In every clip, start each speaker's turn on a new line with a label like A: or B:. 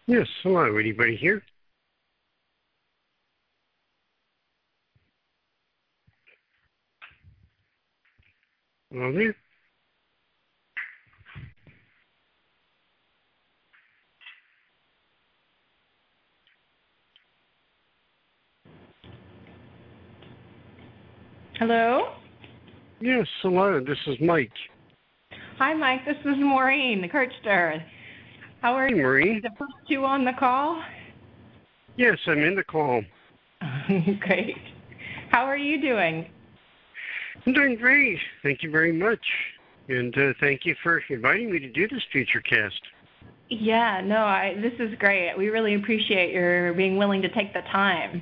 A: Yes, hello. Anybody here? Hello there?
B: Hello?
A: Yes, hello. This is Mike.
B: Hi, Mike. This is Maureen Kirchner. How are
A: Hey,
B: you?
A: Maureen.
B: The first two on the call?
A: Yes, I'm in the call.
B: Great. How are you doing?
A: I'm doing great. Thank you very much. And thank you for inviting me to do this feature cast.
B: Yeah, no, this is great. We really appreciate your being willing to take the time.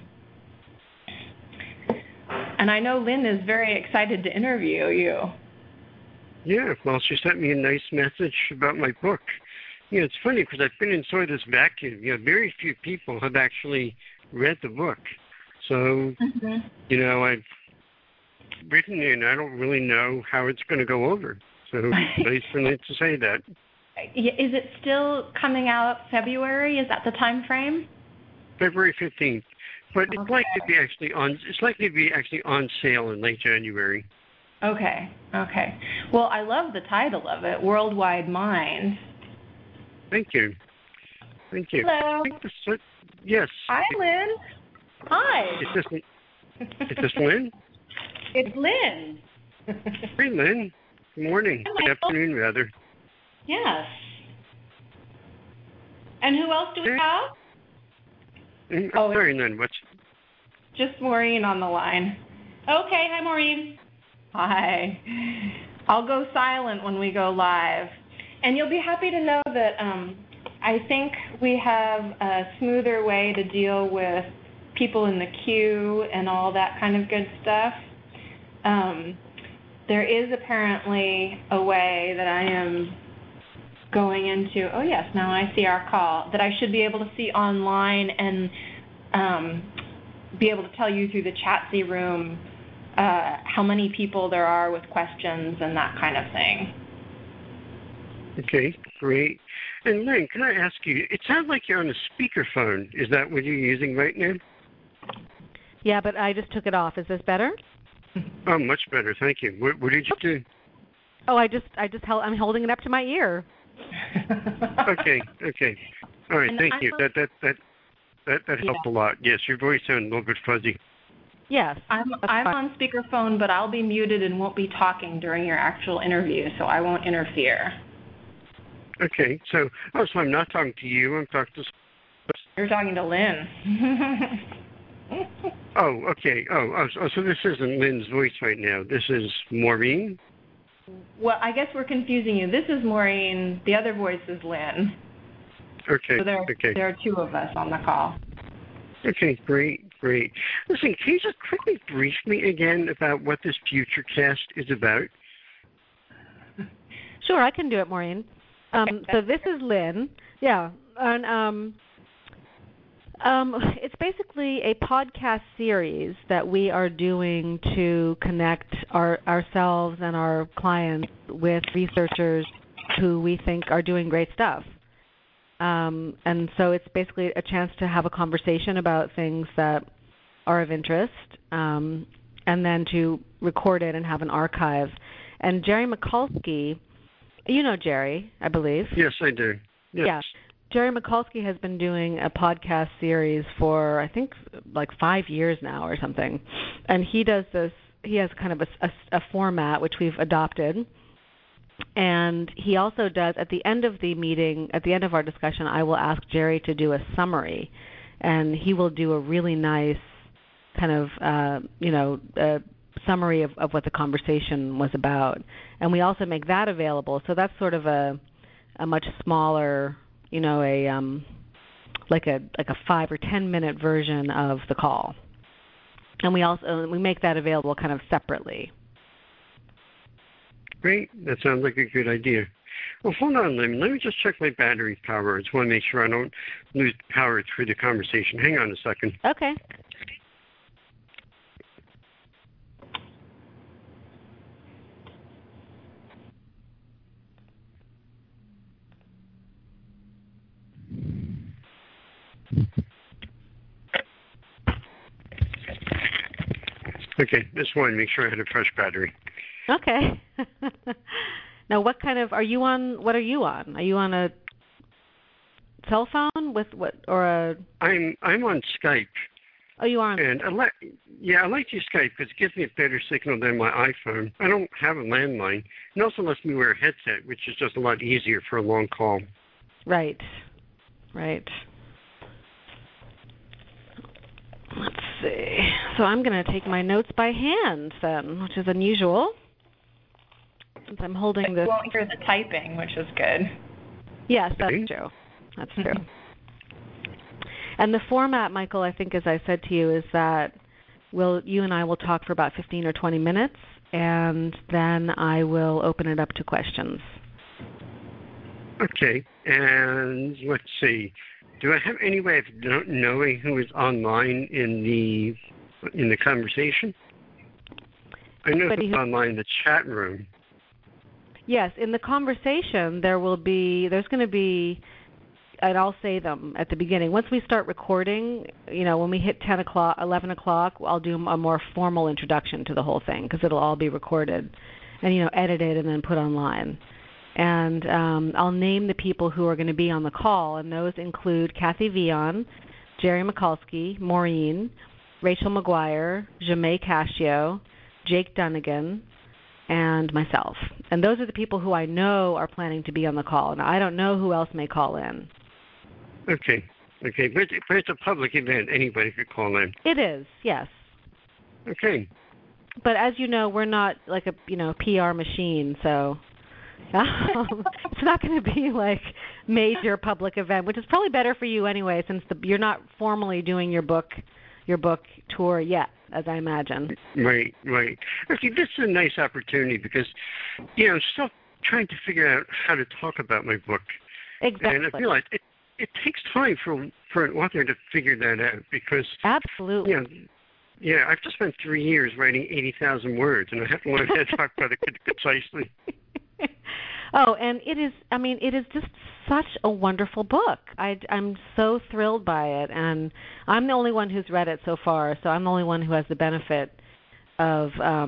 B: And I know Lynn is very excited to interview you.
A: Yeah, well, she sent me a nice message about my book. It's funny because I've been inside this vacuum. Very few people have actually read the book. So, I've written it and I don't really know how it's going to go over. So nice for Lynn to say that.
B: Is it still coming out February? Is that the time frame?
A: February 15th. But it's likely to be actually on sale in late January.
B: Okay. Well, I love the title of it, Worldwide Mind.
A: Thank you.
B: Hello.
A: Yes.
B: Hi, Lynn. Hi.
A: Is this Lynn?
B: It's Lynn.
A: Hey, Lynn. Good morning.
B: Hi,
A: Good afternoon, rather.
B: Yes. And who else do we have?
A: Sorry, Lynn.
B: Just Maureen on the line. Okay. Hi, Maureen. Hi. I'll go silent when we go live. And you'll be happy to know that I think we have a smoother way to deal with people in the queue and all that kind of good stuff. There is apparently a way that I am going into, oh yes, now I see our call, that I should be able to see online and be able to tell you through the Chatsy room how many people there are with questions and that kind of thing.
A: Okay, great. And Lynn, can I ask you, it sounds like you're on a speakerphone. Is that what you're using right now?
C: Yeah, but I just took it off. Is this better?
A: Oh, much better. Thank you. What did you do?
C: Oh, I'm holding it up to my ear.
A: Okay. All right, thank you. That helped a lot. Yes, your voice sounded a little bit fuzzy.
B: Yes. I'm on speakerphone, but I'll be muted and won't be talking during your actual interview, so I won't interfere.
A: Okay, so I'm not talking to you. I'm talking to...
B: You're talking to Lynn.
A: Oh, okay. So this isn't Lynn's voice right now. This is Maureen?
B: Well, I guess we're confusing you. This is Maureen. The other voice is Lynn.
A: Okay.
B: So there are two of us on the call.
A: Okay, great. Listen, can you just quickly brief me again about what this future cast is about?
C: Sure, I can do it, Maureen. So this is Lynn. Yeah, and it's basically a podcast series that we are doing to connect ourselves and our clients with researchers who we think are doing great stuff. And so it's basically a chance to have a conversation about things that are of interest, and then to record it and have an archive. And Jerry Mikulski, you know Jerry, I believe.
A: Yes, I do. Yes.
C: Yeah. Jerry Mikulski has been doing a podcast series for, I think, like 5 years now or something. And he does this, he has kind of a format which we've adopted. And he also does, at the end of the meeting, at the end of our discussion, I will ask Jerry to do a summary. And he will do a really nice kind of, summary of what the conversation was about. And we also make that available. So that's sort of a much smaller, like a 5 or 10 minute version of the call. And we make that available kind of separately.
A: Great. That sounds like a good idea. Well, hold on, Lynn. Let me just check my battery power. I just want to make sure I don't lose power through the conversation. Hang on a second.
C: Okay.
A: Okay, just wanted to make sure I had a fresh battery.
C: Okay. Now, what are you on? What are you on? Are you on a cell phone with what, or a?
A: I'm on Skype.
C: Oh, you are on.
A: And I like to use Skype because it gives me a better signal than my iPhone. I don't have a landline. It also lets me wear a headset, which is just a lot easier for a long call.
C: Right. Right. Let's see. So I'm going to take my notes by hand then, which is unusual, since I'm holding this.
B: You won't hear the typing, which is good.
C: Yes, that's true. That's true. And the format, Michael, I think, as I said to you, is that you and I will talk for about 15 or 20 minutes, and then I will open it up to questions.
A: Okay. And let's see. Do I have any way of knowing who is online in the conversation? I know who's online in the chat room.
C: Yes, in the conversation there's going to be, and I'll say them at the beginning. Once we start recording, when we hit 10 o'clock, 11 o'clock, I'll do a more formal introduction to the whole thing because it'll all be recorded and, edited and then put online. And I'll name the people who are going to be on the call, and those include Kathy Vion, Jerry Mikulski, Maureen, Rachel McGuire, Jamae Cascio, Jake Dunnigan, and myself. And those are the people who I know are planning to be on the call, and I don't know who else may call in.
A: Okay. But it's a public event. Anybody could call in.
C: It is, yes.
A: Okay.
C: But as you know, we're not like a PR machine, so it's not going to be like major public event, which is probably better for you anyway, since you're not formally doing your book tour yet, as I imagine.
A: Right. Okay, this is a nice opportunity because, I'm still trying to figure out how to talk about my book.
C: Exactly.
A: And I feel like it takes time for an author to figure that out because
C: absolutely.
A: I've just spent 3 years writing 80,000 words, and I have to learn how to talk about it concisely.
C: Oh, and it is just such a wonderful book. I'm so thrilled by it, and I'm the only one who's read it so far, so I'm the only one who has the benefit of,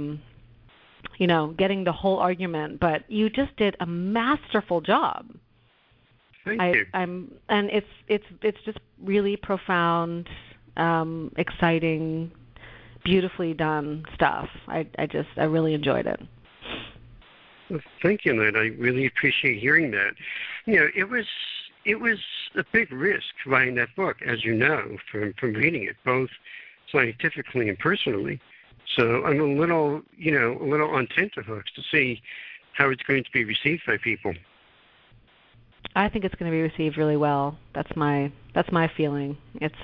C: getting the whole argument. But you just did a masterful job.
A: Thank you.
C: And it's just really profound, exciting, beautifully done stuff. I really enjoyed it.
A: Well, thank you, Lynn. I really appreciate hearing that. It was a big risk writing that book, as you know, from reading it, both scientifically and personally. So I'm a little on tenterhooks to see how it's going to be received by people.
C: I think it's going to be received really well. That's my feeling. It's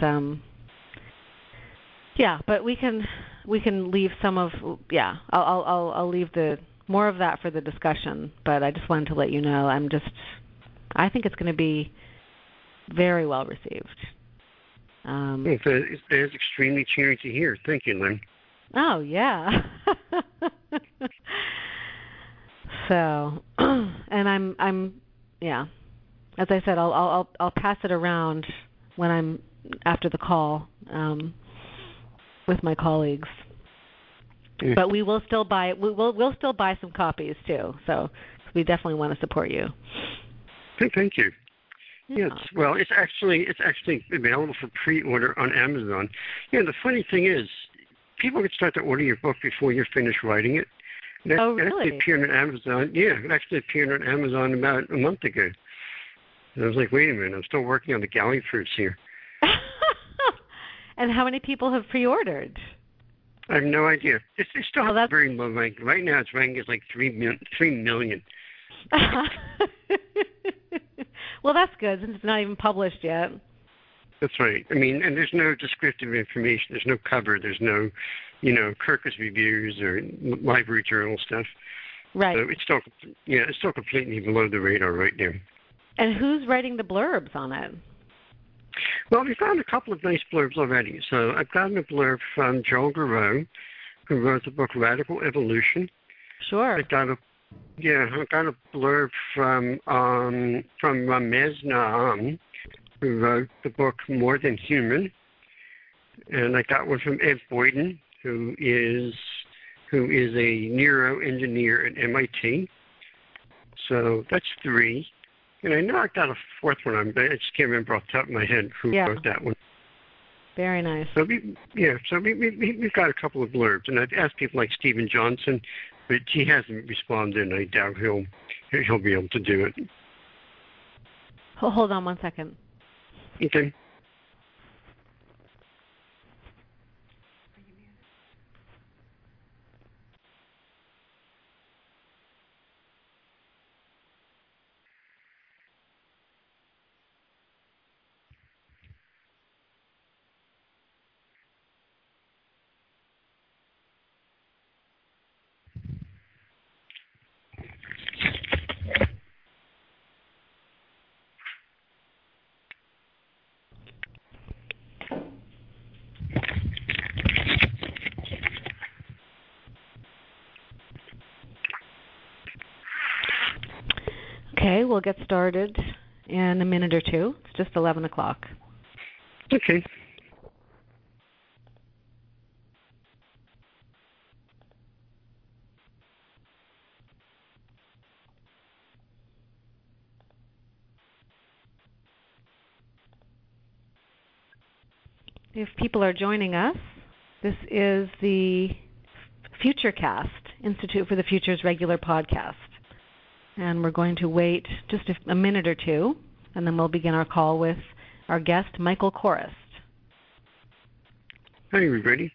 C: but we can leave some of I'll leave the more of that for the discussion, but I just wanted to let you know I think it's going to be very well received.
A: That is extremely cheering to hear. Thank you, Lynn.
C: Oh, yeah. So, and I'm as I said, I'll pass it around when I'm after the call with my colleagues. But we will still buy. We'll still buy some copies too. So we definitely want to support you.
A: Thank you. Yes. Well, it's actually available for pre-order on Amazon. The funny thing is, people can start to order your book before you're finished writing it. It actually appeared on Amazon. Yeah, it actually appeared on Amazon about a month ago. And I was like, wait a minute, I'm still working on the galley proofs here.
C: And how many people have pre-ordered?
A: I have no idea. It's still has a very low rank. Right now it's ranking as like 3 million.
C: Well, that's good since it's not even published yet.
A: That's right. I mean, and there's no descriptive information. There's no cover. There's no, Kirkus reviews or library journal stuff.
C: Right.
A: So it's still completely below the radar right now.
C: And who's writing the blurbs on it?
A: Well, we've gotten a couple of nice blurbs already. So I've gotten a blurb from Joel Garreau, who wrote the book Radical Evolution.
C: Sure.
A: I got a blurb from Ramez Naam, who wrote the book More Than Human. And I got one from Ed Boyden, who is a neuroengineer at MIT. So that's 3. And I knocked out a 4th one, but I just can't remember off the top of my head who wrote that one.
C: Very nice.
A: So we've got a couple of blurbs, and I've asked people like Stephen Johnson, but he hasn't responded, and I doubt he'll be able to do it.
C: Hold on one second.
A: Okay.
C: Okay, we'll get started in a minute or two. It's just 11 o'clock.
A: Okay.
C: If people are joining us, this is the FutureCast, Institute for the Future's regular podcast. And we're going to wait just a minute or two, and then we'll begin our call with our guest, Michael Korist.
A: Hi, everybody.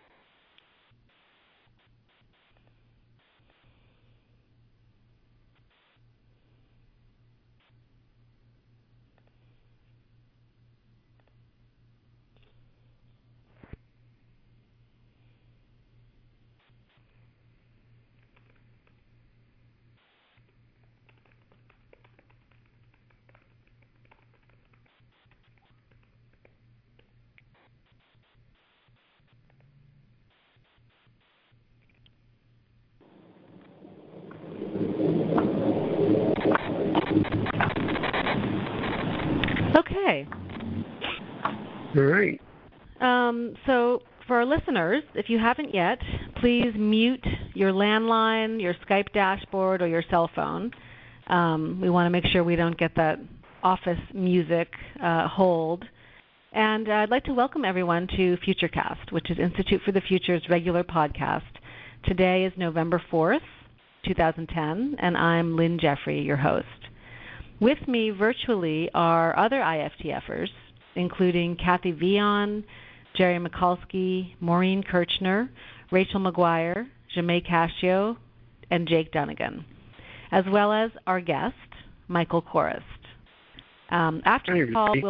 C: Okay.
A: All right.
C: So for our listeners, if you haven't yet, please mute your landline, your Skype dashboard, or your cell phone. We want to make sure we don't get that office music hold. And I'd like to welcome everyone to FutureCast, which is Institute for the Future's regular podcast. Today is November 4th, 2010, and I'm Lynn Jeffrey, your host. With me virtually are other IFTFers, including Kathy Vion, Jerry Mikulski, Maureen Kirchner, Rachel McGuire, Jamae Cascio, and Jake Dunnigan, as well as our guest, Michael Korist. After the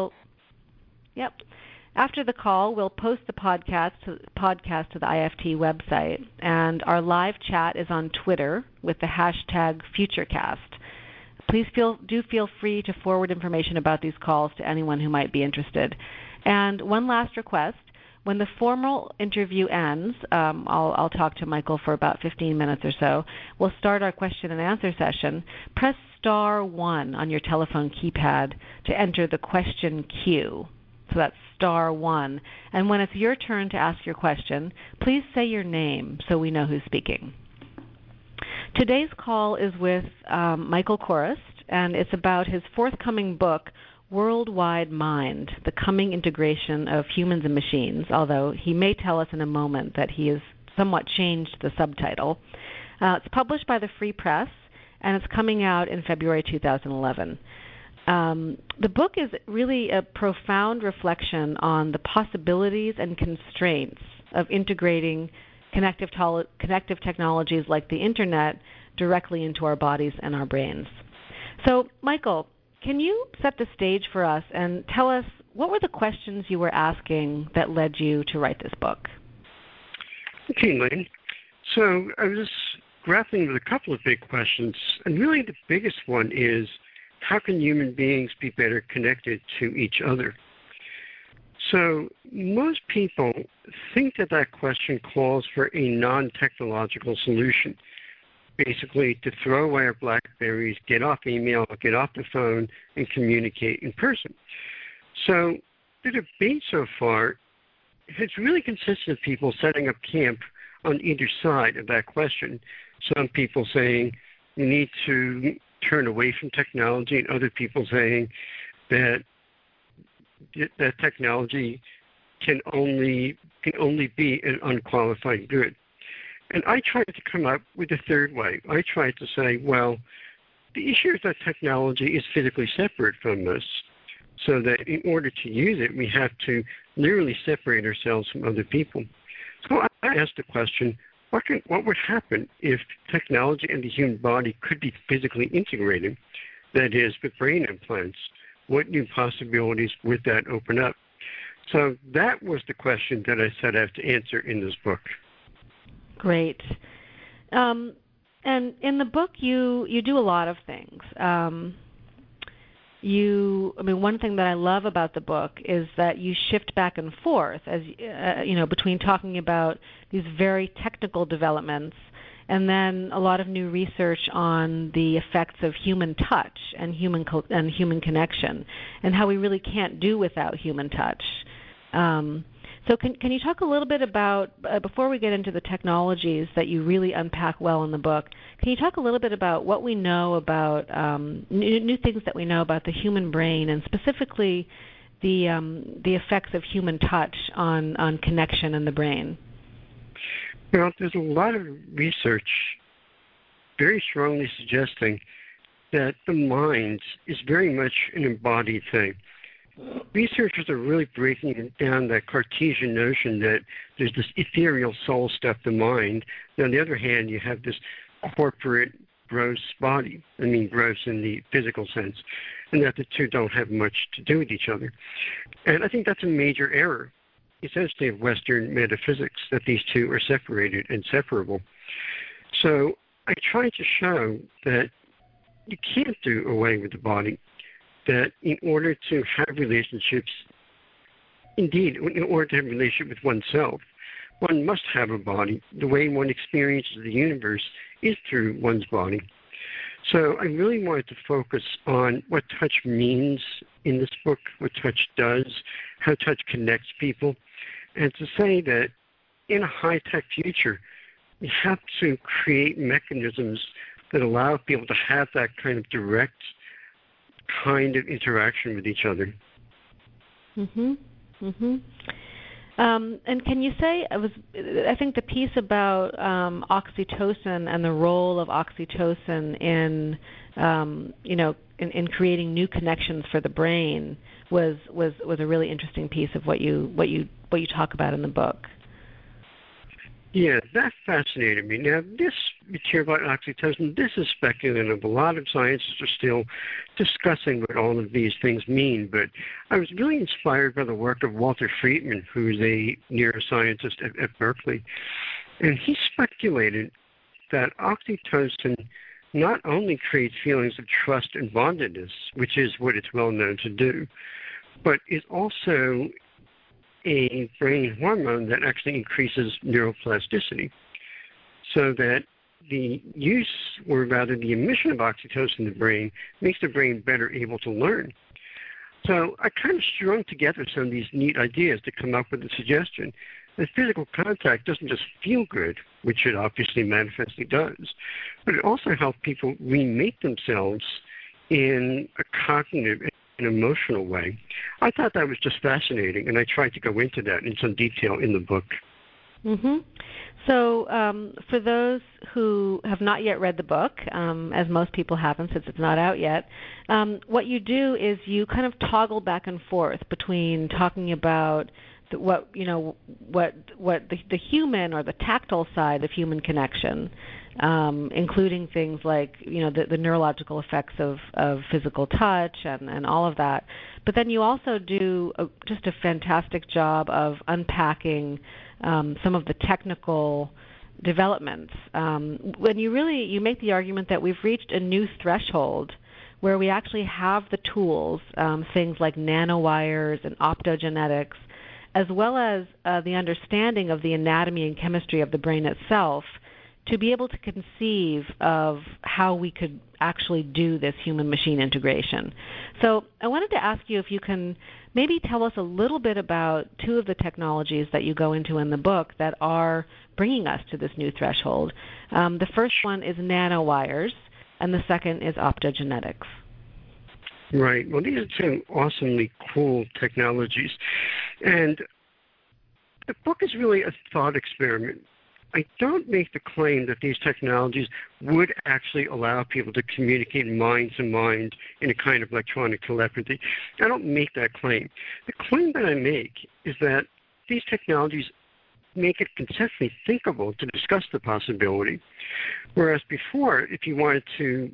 C: call, we'll post the podcast to the IFT website, and our live chat is on Twitter with the hashtag FutureCast. Please do feel free to forward information about these calls to anyone who might be interested. And one last request. When the formal interview ends, I'll talk to Michael for about 15 minutes or so. We'll start our question and answer session. Press *1 on your telephone keypad to enter the question queue. So that's *1. And when it's your turn to ask your question, please say your name so we know who's speaking. Today's call is with Michael Korist, and it's about his forthcoming book, Worldwide Mind, The Coming Integration of Humans and Machines, although he may tell us in a moment that he has somewhat changed the subtitle. It's published by the Free Press, and it's coming out in February 2011. The book is really a profound reflection on the possibilities and constraints of integrating connective technologies like the Internet directly into our bodies and our brains. So, Michael, can you set the stage for us and tell us what were the questions you were asking that led you to write this book?
A: Okay, Lynn. So I was grappling with a couple of big questions, and really the biggest one is, how can human beings be better connected to each other? So most people think that question calls for a non-technological solution, basically to throw away our BlackBerries, get off email, get off the phone, and communicate in person. So the debate so far has really consisted of people setting up camp on either side of that question. Some people saying you need to turn away from technology, and other people saying that technology can only be an unqualified good. And I tried to come up with a third way. I tried to say, well, the issue is that technology is physically separate from us, so that in order to use it, we have to literally separate ourselves from other people. So I asked the question, what would happen if technology and the human body could be physically integrated, that is, with brain implants? What new possibilities would that open up? So that was the question that I set out to answer in this book.
C: Great. And in the book, you do a lot of things. One thing that I love about the book is that you shift back and forth, as between talking about these very technical developments and then a lot of new research on the effects of human touch and human connection, and how we really can't do without human touch. So can you talk a little bit about, before we get into the technologies that you really unpack well in the book, can you talk a little bit about what we know about, new things that we know about the human brain, and specifically the effects of human touch on connection in the brain?
A: Well, there's a lot of research very strongly suggesting that the mind is very much an embodied thing. Researchers are really breaking down that Cartesian notion that there's this ethereal soul stuff, the mind. And on the other hand, you have this corporate, gross body. I mean, gross in the physical sense, and that the two don't have much to do with each other. And I think that's a major error, essentially, of Western metaphysics, that these two are separated and separable. So I tried to show that you can't do away with the body, that in order to have relationships, indeed, in order to have a relationship with oneself, one must have a body. The way one experiences the universe is through one's body. So I really wanted to focus on what touch means in this book, what touch does, how touch connects people, and to say that in a high-tech future, we have to create mechanisms that allow people to have that kind of direct kind of interaction with each other.
C: And can you say, I think the piece about oxytocin and the role of oxytocin in creating new connections for the brain was a really interesting piece of what you talk about in the book.
A: Yeah, that fascinated me. Now, this material about oxytocin, this is speculative. A lot of scientists are still discussing what all of these things mean, but I was really inspired by the work of Walter Friedman, who's a neuroscientist at Berkeley, and he speculated that oxytocin not only creates feelings of trust and bondedness, which is what it's well known to do, but is also a brain hormone that actually increases neuroplasticity, so that the use, or rather the emission of oxytocin in the brain makes the brain better able to learn. So I kind of strung together some of these neat ideas to come up with the suggestion that physical contact doesn't just feel good, which it obviously manifestly does, but it also helps people remake themselves in a cognitive an emotional way. I thought that was just fascinating, and I tried to go into that in some detail in the book.
C: So for those who have not yet read the book, as most people haven't since it's not out yet, what you do is you kind of toggle back and forth between talking about what the human or the tactile side of human connection, including things like the neurological effects of physical touch and all of that. But then you also do just a fantastic job of unpacking some of the technical developments. When you make the argument that we've reached a new threshold where we actually have the tools, things like nanowires and optogenetics, as well as the understanding of the anatomy and chemistry of the brain itself, to be able to conceive of how we could actually do this human-machine integration. So I wanted to ask you if you can maybe tell us a little bit about two of the technologies that you go into in the book that are bringing us to this new threshold. The first one is nanowires, and the second is optogenetics.
A: Right. Well, these are two awesomely cool technologies. And the book is really a thought experiment. I don't make the claim that these technologies would actually allow people to communicate mind to mind in a kind of electronic telepathy. I don't make that claim. The claim that I make is that these technologies make it conceptually thinkable to discuss the possibility, whereas before, if you wanted to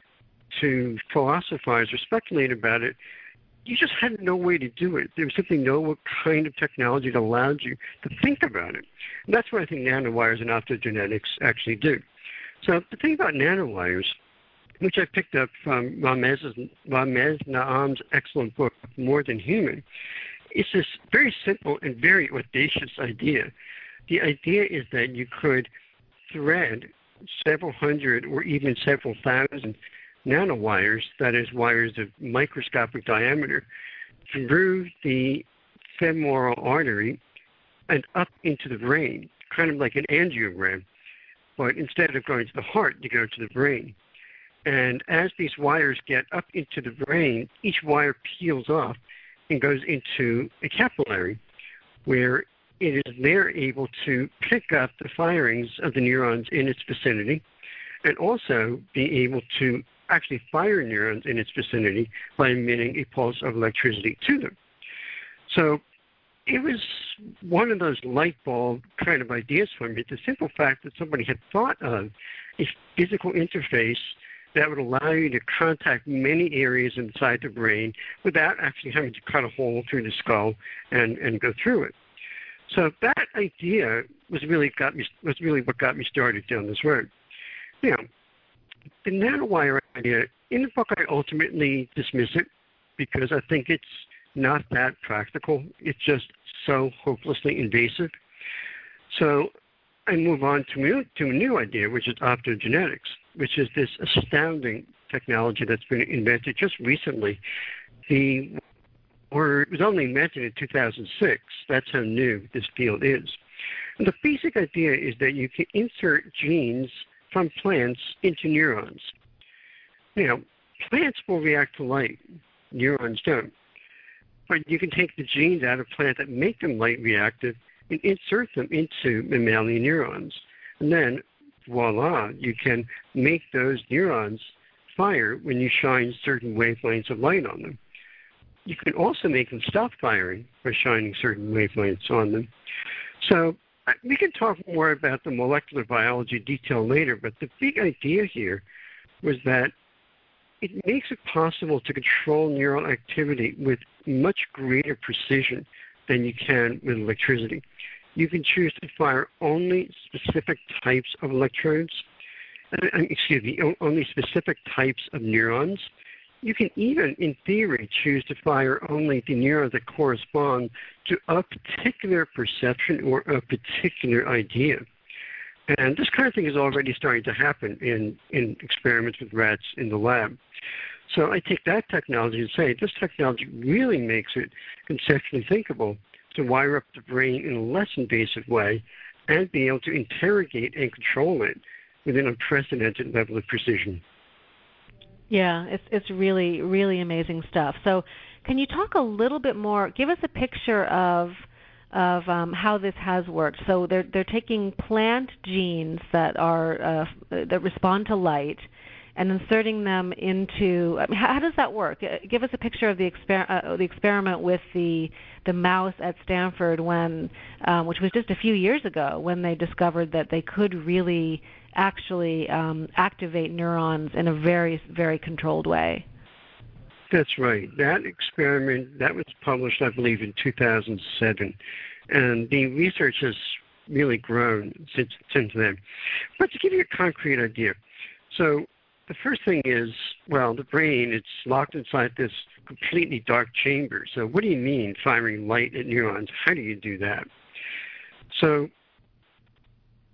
A: philosophize or speculate about it, you just had no way to do it. There was simply no kind of technology that allowed you to think about it. And that's what I think nanowires and optogenetics actually do. So the thing about nanowires, which I picked up from Ramez Naam's excellent book, More Than Human, is this very simple and very audacious idea. The idea is that you could thread several hundred or even several thousand nanowires, that is, wires of microscopic diameter, through the femoral artery and up into the brain, kind of like an angiogram. But instead of going to the heart, you go to the brain. And as these wires get up into the brain, each wire peels off and goes into a capillary, where it is there able to pick up the firings of the neurons in its vicinity and also be able to actually fire neurons in its vicinity by emitting a pulse of electricity to them. So it was one of those light bulb kind of ideas for me, the simple fact that somebody had thought of a physical interface that would allow you to contact many areas inside the brain without actually having to cut a hole through the skull and go through it. So that idea was really what got me started down this road. Now, the nanowire idea, in the book I ultimately dismiss it because I think it's not that practical. It's just so hopelessly invasive. So I move on to a new idea, which is optogenetics, which is this astounding technology that's been invented just recently. The word was only invented in 2006. That's how new this field is. And the basic idea is that you can insert genes from plants into neurons. Now, plants will react to light. Neurons don't. But you can take the genes out of plants that make them light reactive and insert them into mammalian neurons. And then, voila, you can make those neurons fire when you shine certain wavelengths of light on them. You can also make them stop firing by shining certain wavelengths on them. So we can talk more about the molecular biology detail later, but the big idea here was that it makes it possible to control neural activity with much greater precision than you can with electricity. You can choose to fire only specific types of electrodes, only specific types of neurons. You can even, in theory, choose to fire only the neurons that correspond to a particular perception or a particular idea. And this kind of thing is already starting to happen in experiments with rats in the lab. So I take that technology and say, this technology really makes it conceptually thinkable to wire up the brain in a less invasive way and be able to interrogate and control it with an unprecedented level of precision.
C: Yeah, it's really, really amazing stuff. So can you talk a little bit more, give us a picture of how this has worked. So they're taking plant genes that respond to light and inserting them into. How does that work? Give us a picture of the experiment with the mouse at Stanford which was just a few years ago, when they discovered that they could really actually activate neurons in a very, very controlled way.
A: That's right. That experiment, that was published, I believe, in 2007. And the research has really grown since then. But to give you a concrete idea, so the first thing is, well, the brain, it's locked inside this completely dark chamber. So what do you mean firing light at neurons? How do you do that? So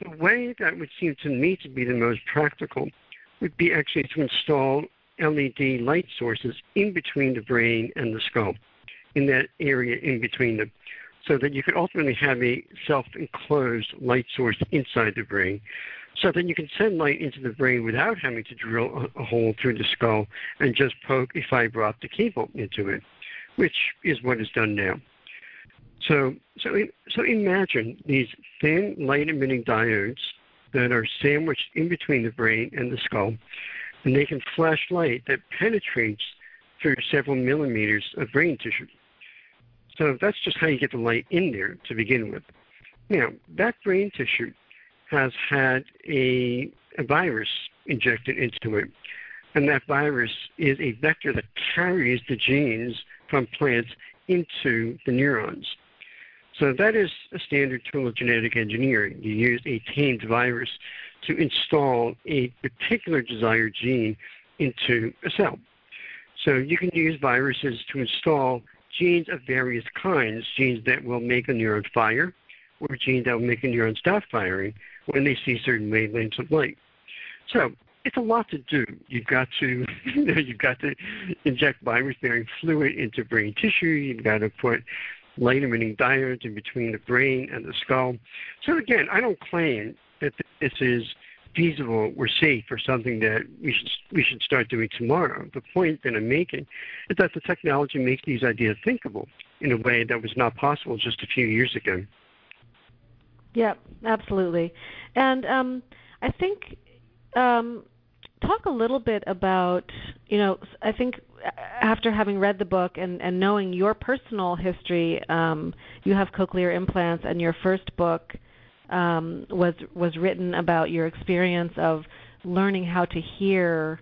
A: the way that would seem to me to be the most practical would be actually to install LED light sources in between the brain and the skull, in that area in between them, so that you could ultimately have a self-enclosed light source inside the brain, so that you can send light into the brain without having to drill a hole through the skull and just poke a fiber optic cable into it, which is what is done now. So imagine these thin light-emitting diodes that are sandwiched in between the brain and the skull, and they can flash light that penetrates through several millimeters of brain tissue. So that's just how you get the light in there to begin with. Now, that brain tissue has had a virus injected into it, and that virus is a vector that carries the genes from plants into the neurons. So that is a standard tool of genetic engineering. You use a tamed virus to install a particular desired gene into a cell. So you can use viruses to install genes of various kinds, genes that will make a neuron fire, or genes that will make a neuron stop firing when they see certain wavelengths of light. So it's a lot to do. You've got to inject virus-bearing fluid into brain tissue. You've got to put light-emitting diodes in between the brain and the skull. So again, I don't claim that this is feasible or safe or something that we should start doing tomorrow. The point that I'm making is that the technology makes these ideas thinkable in a way that was not possible just a few years ago.
C: Yeah, absolutely. And I think talk a little bit about, I think after having read the book and knowing your personal history, you have cochlear implants, and your first book was written about your experience of learning how to hear,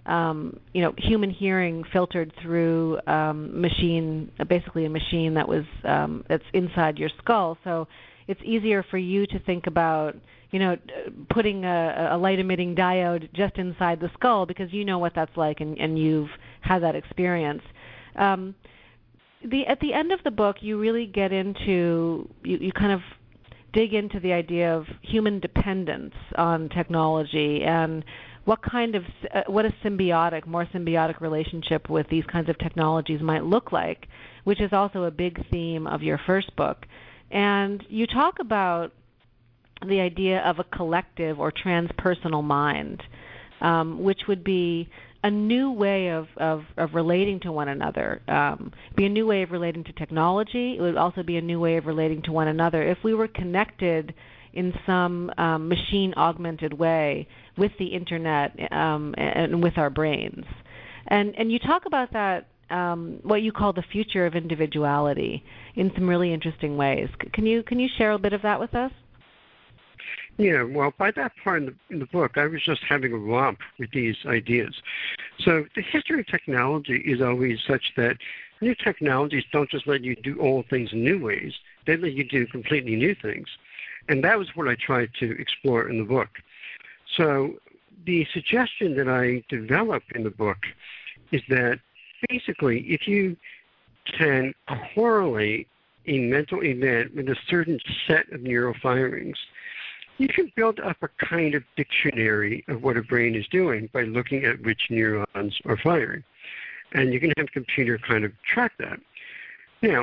C: human hearing filtered through basically a machine that's inside your skull. So it's easier for you to think about, putting a light-emitting diode just inside the skull because you know what that's like and you've had that experience. At the end of the book, you really get into, you kind of dig into the idea of human dependence on technology and what a more symbiotic relationship with these kinds of technologies might look like, which is also a big theme of your first book. And you talk about the idea of a collective or transpersonal mind, which would be a new way of relating to one another, be a new way of relating to technology. It would also be a new way of relating to one another if we were connected in some machine-augmented way with the Internet and with our brains. And you talk about that, what you call the future of individuality, in some really interesting ways. Can you share a bit of that with us?
A: Yeah, well, by that part in the book, I was just having a romp with these ideas. So the history of technology is always such that new technologies don't just let you do old things in new ways. They let you do completely new things. And that was what I tried to explore in the book. So the suggestion that I developed in the book is that basically if you can correlate a mental event with a certain set of neural firings, you can build up a kind of dictionary of what a brain is doing by looking at which neurons are firing. And you can have a computer kind of track that. Now,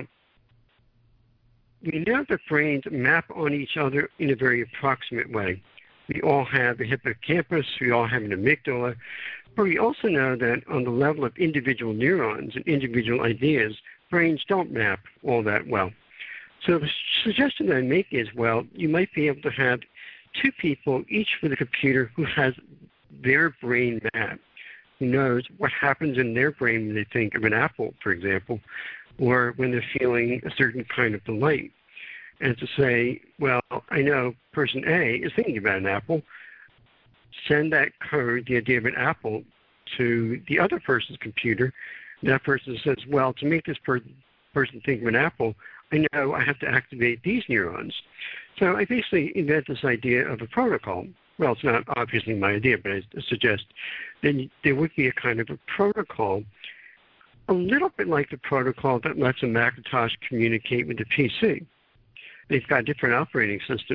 A: we know that brains map on each other in a very approximate way. We all have a hippocampus, we all have an amygdala, but we also know that on the level of individual neurons and individual ideas, brains don't map all that well. So the suggestion that I make is, well, you might be able to have two people, each with a computer, who has their brain map, who knows what happens in their brain when they think of an apple, for example, or when they're feeling a certain kind of delight. And to say, well, I know person A is thinking about an apple, send that code, the idea of an apple, to the other person's computer. That person says, well, to make this person think of an apple, I know I have to activate these neurons. So I basically invent this idea of a protocol. Well, it's not obviously my idea, but I suggest then there would be a kind of a protocol, a little bit like the protocol that lets a Macintosh communicate with the PC. They've got different operating systems,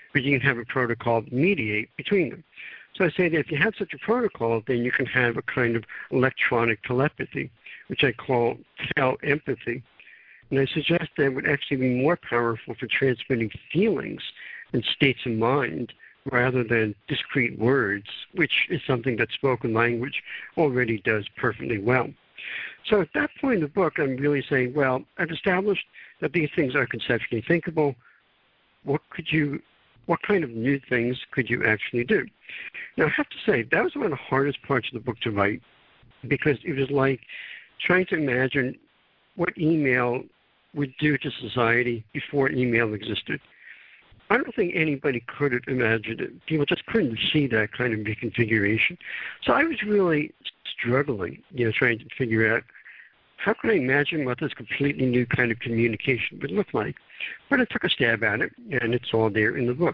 A: but you can have a protocol mediate between them. So I say that if you have such a protocol, then you can have a kind of electronic telepathy, which I call telepathy. And I suggest that it would actually be more powerful for transmitting feelings and states of mind rather than discrete words, which is something that spoken language already does perfectly well. So at that point in the book, I'm really saying, well, I've established that these things are conceptually thinkable. What kind of new things could you actually do? Now, I have to say, that was one of the hardest parts of the book to write, because it was like trying to imagine what email would do to society before email existed. I don't think anybody could have imagined it. People just couldn't see that kind of reconfiguration. So I was really struggling, trying to figure out how could I imagine what this completely new kind of communication would look like. But I took a stab at it, and it's all there in the book.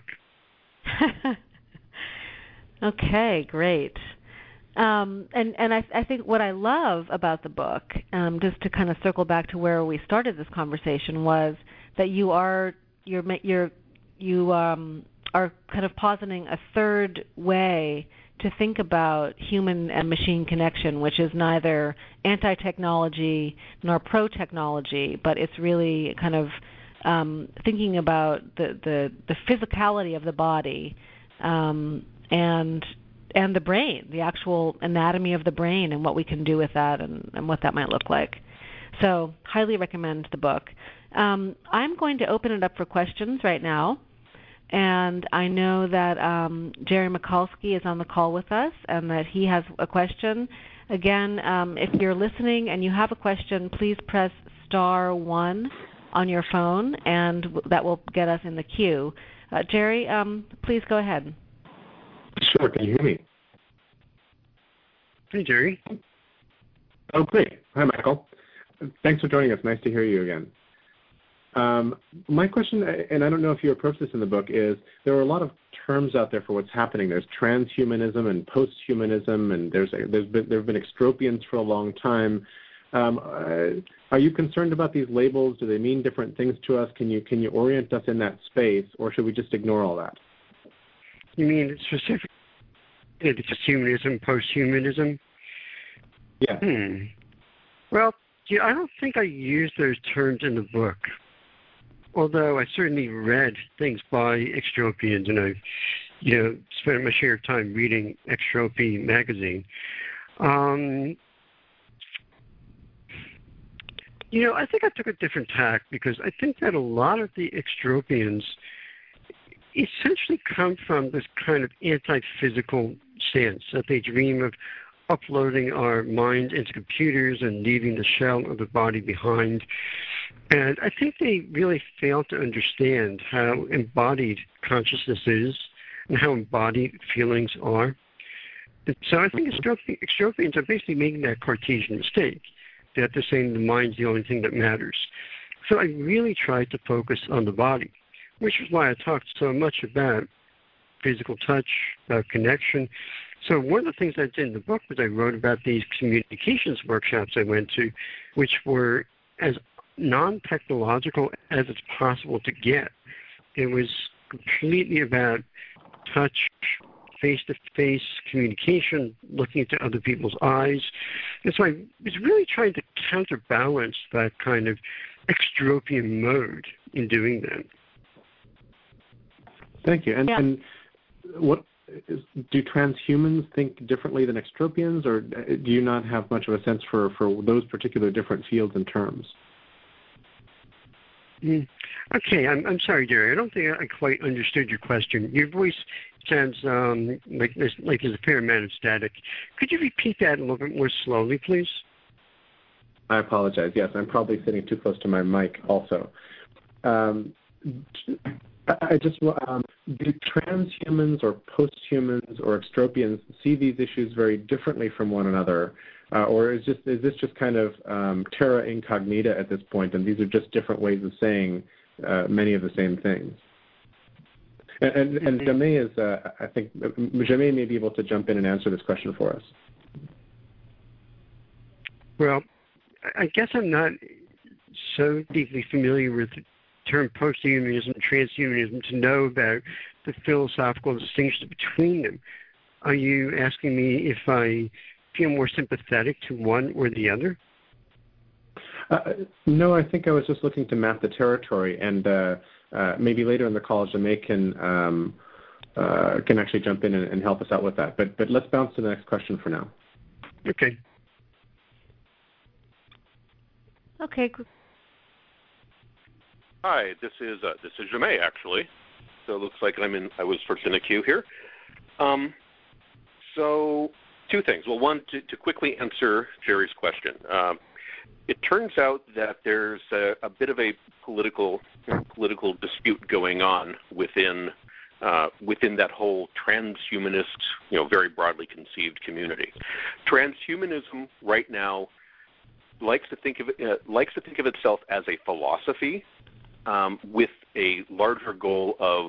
C: Okay, great. And I think what I love about the book, just to kind of circle back to where we started this conversation, was that you are kind of positing a third way to think about human and machine connection, which is neither anti-technology nor pro-technology, but it's really kind of thinking about the physicality of the body and the brain, the actual anatomy of the brain and what we can do with that and what that might look like. So highly recommend the book. I'm going to open it up for questions right now. And I know that Jerry Michalski is on the call with us and that he has a question. Again, if you're listening and you have a question, please press *1 on your phone, and that will get us in the queue. Jerry, please go ahead.
D: Sure. Can you hear me?
A: Hey, Jerry.
D: Oh, great. Hi, Michael. Thanks for joining us. Nice to hear you again. My question, and I don't know if you approach this in the book, is there are a lot of terms out there for what's happening. There's transhumanism and posthumanism, and there have been extropians for a long time. Are you concerned about these labels? Do they mean different things to us? Can you orient us in that space, or should we just ignore all that?
A: You mean specifically humanism, posthumanism?
D: Yeah.
A: Well, I don't think I use those terms in the book. Although I certainly read things by extropians, and I, spent my share of time reading Extropy magazine. I think I took a different tack because I think that a lot of the extropians essentially come from this kind of anti-physical stance, that they dream of uploading our mind into computers and leaving the shell of the body behind. And I think they really fail to understand how embodied consciousness is and how embodied feelings are. And so I think extropians are basically making that Cartesian mistake, that they're saying the mind's the only thing that matters. So I really tried to focus on the body, which is why I talked so much about physical touch, about connection. So one of the things I did in the book was I wrote about these communications workshops I went to, which were as non-technological as it's possible to get. It was completely about touch, face-to-face communication, looking into other people's eyes. And so I was really trying to counterbalance that kind of extropian mode in doing that.
D: Thank you. And what do transhumans think differently than extropians, or do you not have much of a sense for those particular different fields and terms?
A: Okay, I'm sorry, Jerry. I don't think I quite understood your question. Your voice sounds like there's a fair amount of static. Could you repeat that a little bit more slowly, please?
D: I apologize. Yes, I'm probably sitting too close to my mic also. Do transhumans or posthumans or extropians see these issues very differently from one another? Or is this just kind of terra incognita at this point, and these are just different ways of saying many of the same things? And Jamé I think Jamé may be able to jump in and answer this question for us.
A: Well, I guess I'm not so deeply familiar with term posthumanism, transhumanism, to know about the philosophical distinctions between them. Are you asking me if I feel more sympathetic to one or the other?
D: No, I think I was just looking to map the territory, and maybe later in the call, Jamie can actually jump in and help us out with that. But let's bounce to the next question for now.
A: Okay.
C: Okay.
E: Hi, this is Jamie, actually. So it looks like I was first in the queue here. So two things. Well, one, to quickly answer Jerry's question. It turns out that there's a bit of a political dispute going on within that whole transhumanist, very broadly conceived community. Transhumanism right now likes to think of itself as a philosophy with a larger goal of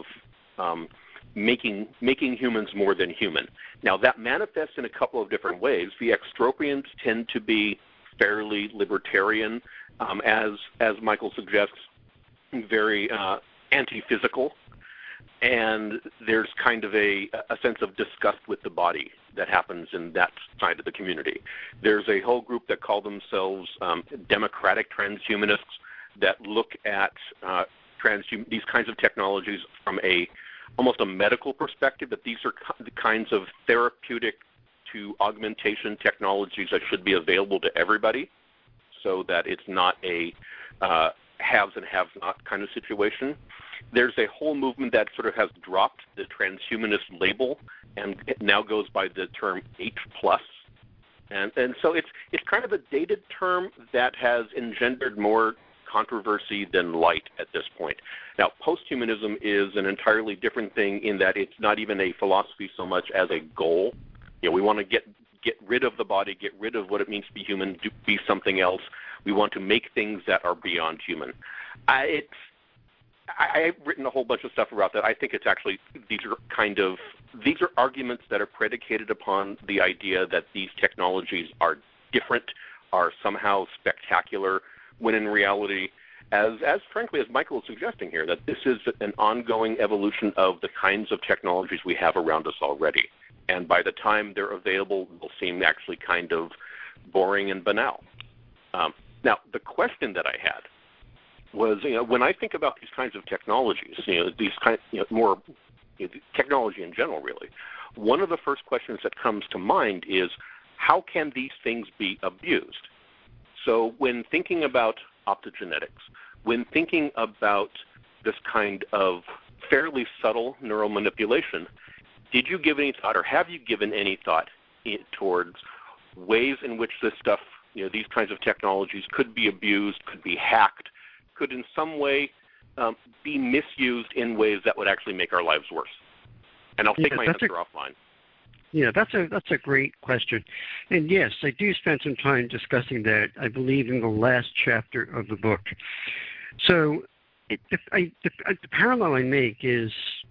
E: making humans more than human. Now, that manifests in a couple of different ways. The extropians tend to be fairly libertarian, as Michael suggests, very anti-physical, and there's kind of a sense of disgust with the body that happens in that side of the community. There's a whole group that call themselves democratic transhumanists that look at these kinds of technologies from almost a medical perspective, that these are the kinds of therapeutic to augmentation technologies that should be available to everybody, so that it's not a haves and have-not kind of situation. There's a whole movement that sort of has dropped the transhumanist label and it now goes by the term H+. And so it's kind of a dated term that has engendered more controversy than light at this point. Now, posthumanism is an entirely different thing in that it's not even a philosophy so much as a goal. We want to get rid of the body, get rid of what it means to be human, be something else. We want to make things that are beyond human. I've written a whole bunch of stuff about that. I think it's actually these are arguments that are predicated upon the idea that these technologies are different, are somehow spectacular, when in reality, as frankly as Michael is suggesting here, that this is an ongoing evolution of the kinds of technologies we have around us already. And by the time they're available, they'll seem actually kind of boring and banal. Now, the question that I had was, when I think about these kinds of technologies, more technology in general, really, one of the first questions that comes to mind is, how can these things be abused? So when thinking about optogenetics, when thinking about this kind of fairly subtle neural manipulation, did you give any thought, or have you given any thought towards ways in which this stuff, these kinds of technologies could be abused, could be hacked, could in some way be misused in ways that would actually make our lives worse? And I'll take my answer offline.
A: Yeah, that's a great question. And yes, I do spend some time discussing that, I believe, in the last chapter of the book. So the parallel I make is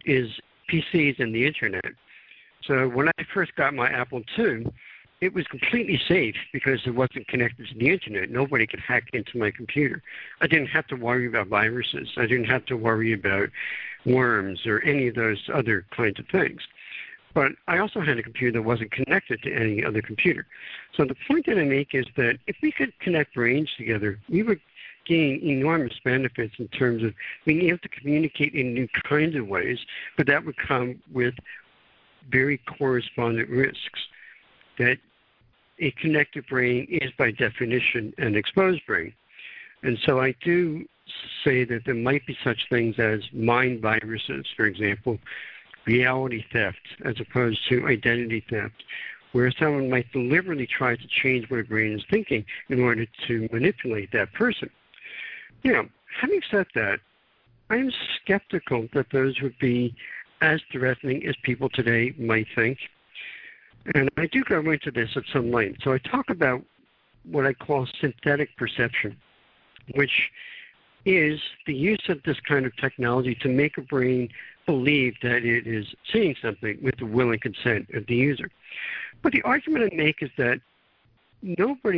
A: PCs and the Internet. So when I first got my Apple II, it was completely safe because it wasn't connected to the Internet. Nobody could hack into my computer. I didn't have to worry about viruses. I didn't have to worry about worms or any of those other kinds of things. But I also had a computer that wasn't connected to any other computer. So the point that I make is that if we could connect brains together, we would gain enormous benefits in terms of being able to communicate in new kinds of ways, but that would come with very correspondent risks. That a connected brain is by definition an exposed brain. And so I do say that there might be such things as mind viruses, for example, reality theft as opposed to identity theft, where someone might deliberately try to change what a brain is thinking in order to manipulate that person. Having said that, I'm skeptical that those would be as threatening as people today might think. And I do go into this at some length. So I talk about what I call synthetic perception, which is the use of this kind of technology to make a brain believe that it is seeing something with the will and consent of the user. But the argument I make is that nobody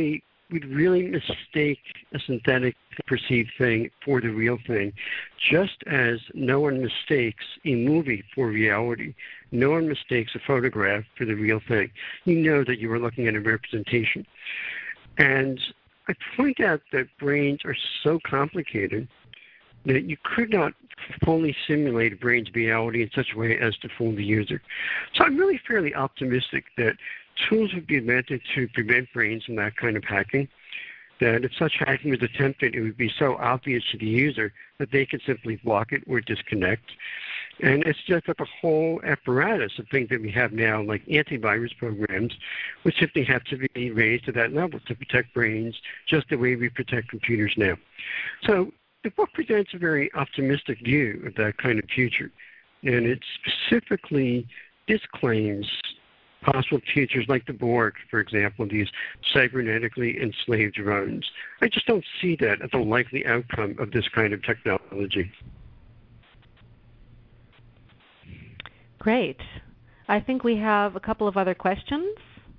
A: would really mistake a synthetic perceived thing for the real thing, just as no one mistakes a movie for reality. No one mistakes a photograph for the real thing. You know that you are looking at a representation. And I point out that brains are so complicated that you could not fully simulate a brain's reality in such a way as to fool the user. So I'm really fairly optimistic that tools would be invented to prevent brains from that kind of hacking, that if such hacking was attempted, it would be so obvious to the user that they could simply block it or disconnect. And it's just that the whole apparatus of things that we have now, like antivirus programs, would simply have to be raised to that level to protect brains just the way we protect computers now. So the book presents a very optimistic view of that kind of future, and it specifically disclaims possible futures like the Borg, for example, these cybernetically enslaved drones. I just don't see that as a likely outcome of this kind of technology.
C: Great. I think we have a couple of other questions.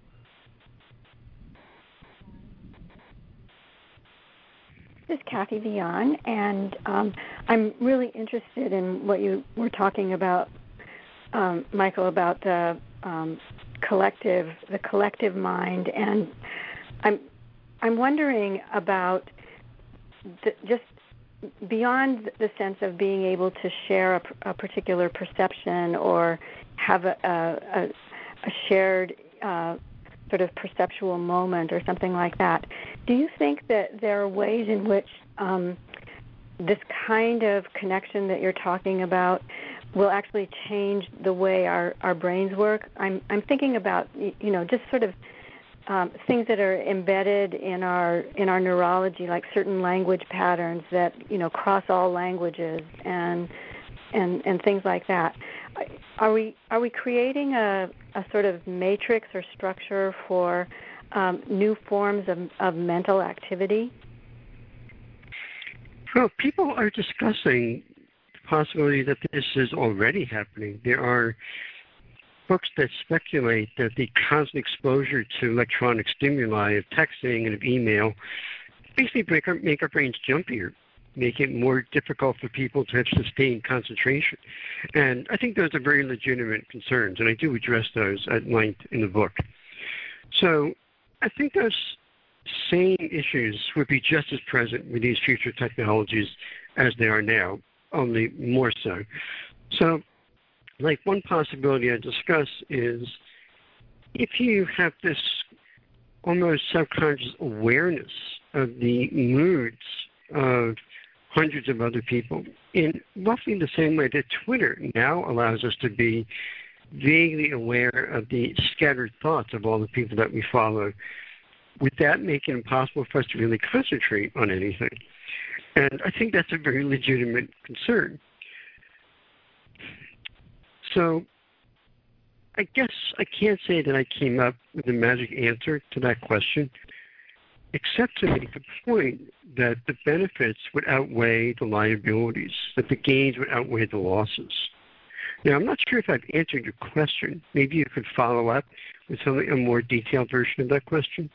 F: This is Kathy Vion, and I'm really interested in what you were talking about, Michael, about the collective mind, and I'm wondering about just beyond the sense of being able to share a particular perception or have a shared sort of perceptual moment or something like that. Do you think that there are ways in which this kind of connection that you're talking about will actually change the way our brains work? I'm thinking about, just sort of things that are embedded in our neurology, like certain language patterns that cross all languages and things like that. Are we creating a sort of matrix or structure for new forms of mental activity?
A: Well, people are discussing the possibility that this is already happening. There are books that speculate that the constant exposure to electronic stimuli of texting and of email basically make our brains jumpier, make it more difficult for people to have sustained concentration. And I think those are very legitimate concerns, and I do address those at length in the book. So I think those same issues would be just as present with these future technologies as they are now, only more so. So, like one possibility I discuss is if you have this almost subconscious awareness of the moods of hundreds of other people, in roughly the same way that Twitter now allows us to be vaguely aware of the scattered thoughts of all the people that we follow, would that make it impossible for us to really concentrate on anything? And I think that's a very legitimate concern. So I guess I can't say that I came up with a magic answer to that question, except to make the point that the benefits would outweigh the liabilities, that the gains would outweigh the losses. Now, I'm not sure if I've answered your question. Maybe you could follow up with a more detailed version of that question.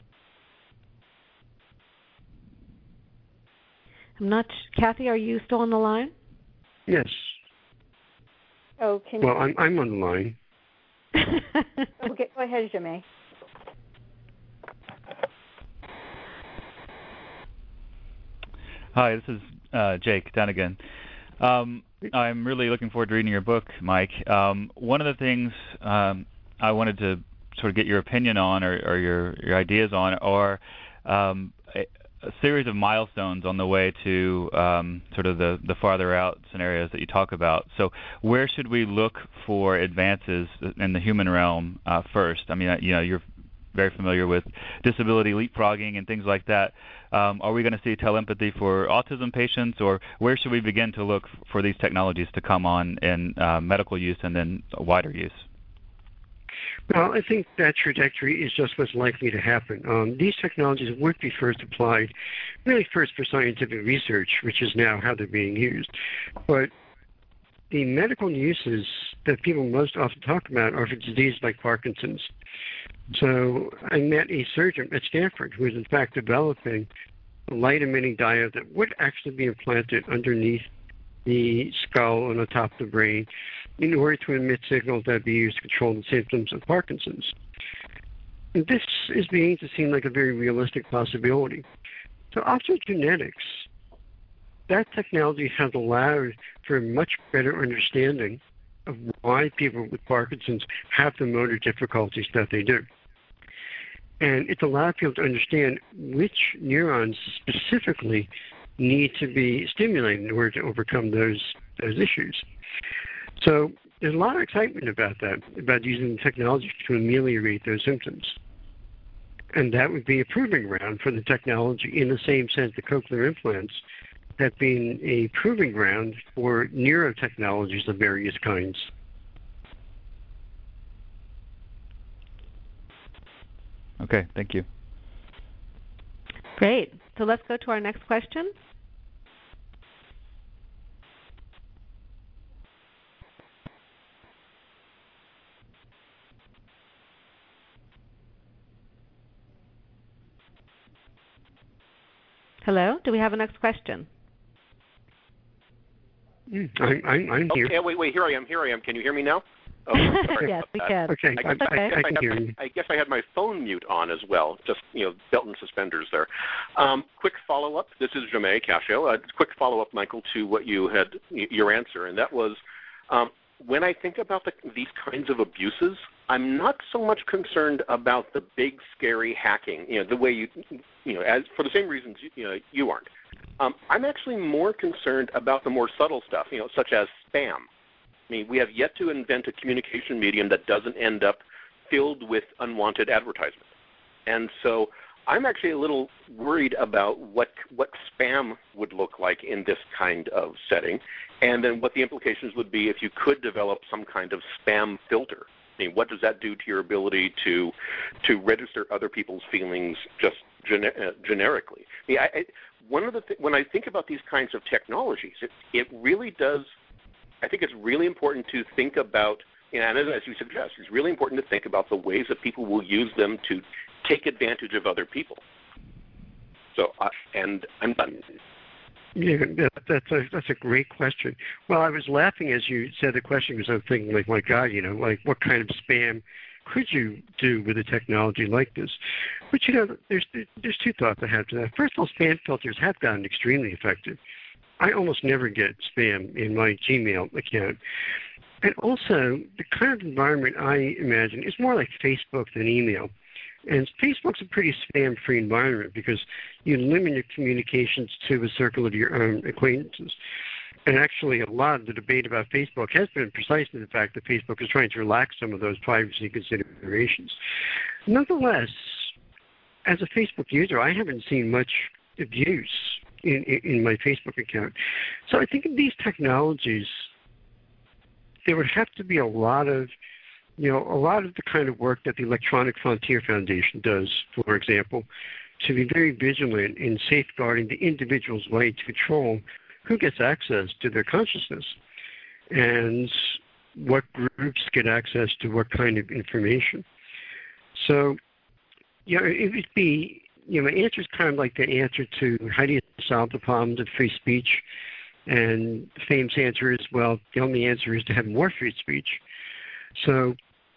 C: Kathy, are you still on the line?
A: Yes.
F: Oh,
A: Well, I'm on the line.
F: Okay, go ahead, Jamie.
G: Hi, this is Jake Dunnigan. I'm really looking forward to reading your book, Mike. One of the things I wanted to sort of get your opinion on or your ideas on are a series of milestones on the way to sort of the farther out scenarios that you talk about. So where should we look for advances in the human realm first? I mean, you're very familiar with disability leapfrogging and things like that. Are we going to see telepathy for autism patients, or where should we begin to look for these technologies to come on in medical use and then wider use?
A: Well, I think that trajectory is just what's likely to happen. These technologies would be first applied, really first for scientific research, which is now how they're being used. But the medical uses that people most often talk about are for diseases like Parkinson's. So I met a surgeon at Stanford who was in fact developing a light-emitting diode that would actually be implanted underneath the skull and on top of the brain in order to emit signals that would be used to control the symptoms of Parkinson's. And this is beginning to seem like a very realistic possibility. So optogenetics, that technology has allowed for a much better understanding of why people with Parkinson's have the motor difficulties that they do. And it's allowed people to understand which neurons specifically need to be stimulated in order to overcome those issues. So there's a lot of excitement about that, about using technology to ameliorate those symptoms. And that would be a proving ground for the technology in the same sense that cochlear implants have been a proving ground for neurotechnologies of various kinds.
G: Okay, thank you.
C: Great. So let's go to our next question. Hello? Do we have a next question?
A: I'm here.
E: Okay, wait, here I am. Can you hear me now? Oh,
C: yes, we can.
A: Okay, I can hear you.
E: I guess I had my phone mute on as well, just, belt and suspenders there. Quick follow-up. This is Jaume Cascio. Quick follow-up, Michael, to what you had, your answer, and that was, when I think about these kinds of abuses, I'm not so much concerned about the big, scary hacking, the way as for the same reasons you aren't. I'm actually more concerned about the more subtle stuff, such as spam. I mean, we have yet to invent a communication medium that doesn't end up filled with unwanted advertisement. And so I'm actually a little worried about what spam would look like in this kind of setting, and then what the implications would be if you could develop some kind of spam filter. I mean, what does that do to your ability to register other people's feelings just generically? I mean, when I think about these kinds of technologies, it really does. I think it's really important to think about, and as you suggest, it's really important to think about the ways that people will use them to take advantage of other people. So, and I'm done.
A: Yeah, that's a great question. Well, I was laughing as you said the question because I was thinking, like, my God, like what kind of spam could you do with a technology like this? But there's two thoughts I have to that. First of all, spam filters have gotten extremely effective. I almost never get spam in my Gmail account. And also, the kind of environment I imagine is more like Facebook than email. And Facebook's a pretty spam-free environment because you limit your communications to a circle of your own acquaintances. And actually, a lot of the debate about Facebook has been precisely the fact that Facebook is trying to relax some of those privacy considerations. Nonetheless, as a Facebook user, I haven't seen much abuse in my Facebook account. So I think in these technologies, there would have to be a lot of the kind of work that the Electronic Frontier Foundation does, for example, to be very vigilant in safeguarding the individual's right to control who gets access to their consciousness and what groups get access to what kind of information. So, it would be, my answer is kind of like the answer to how do you solve the problems of free speech, and the famous answer is, well, the only answer is to have more free speech. So,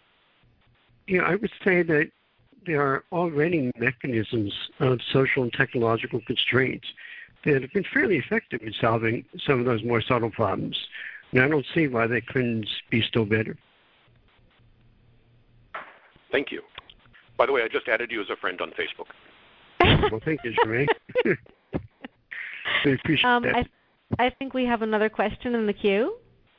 A: I would say that there are already mechanisms of social and technological constraints that have been fairly effective in solving some of those more subtle problems. And I don't see why they couldn't be still better.
E: Thank you. By the way, I just added you as a friend on Facebook.
A: Well, thank you, Jaume. I appreciate that.
C: I think we have another question in the queue.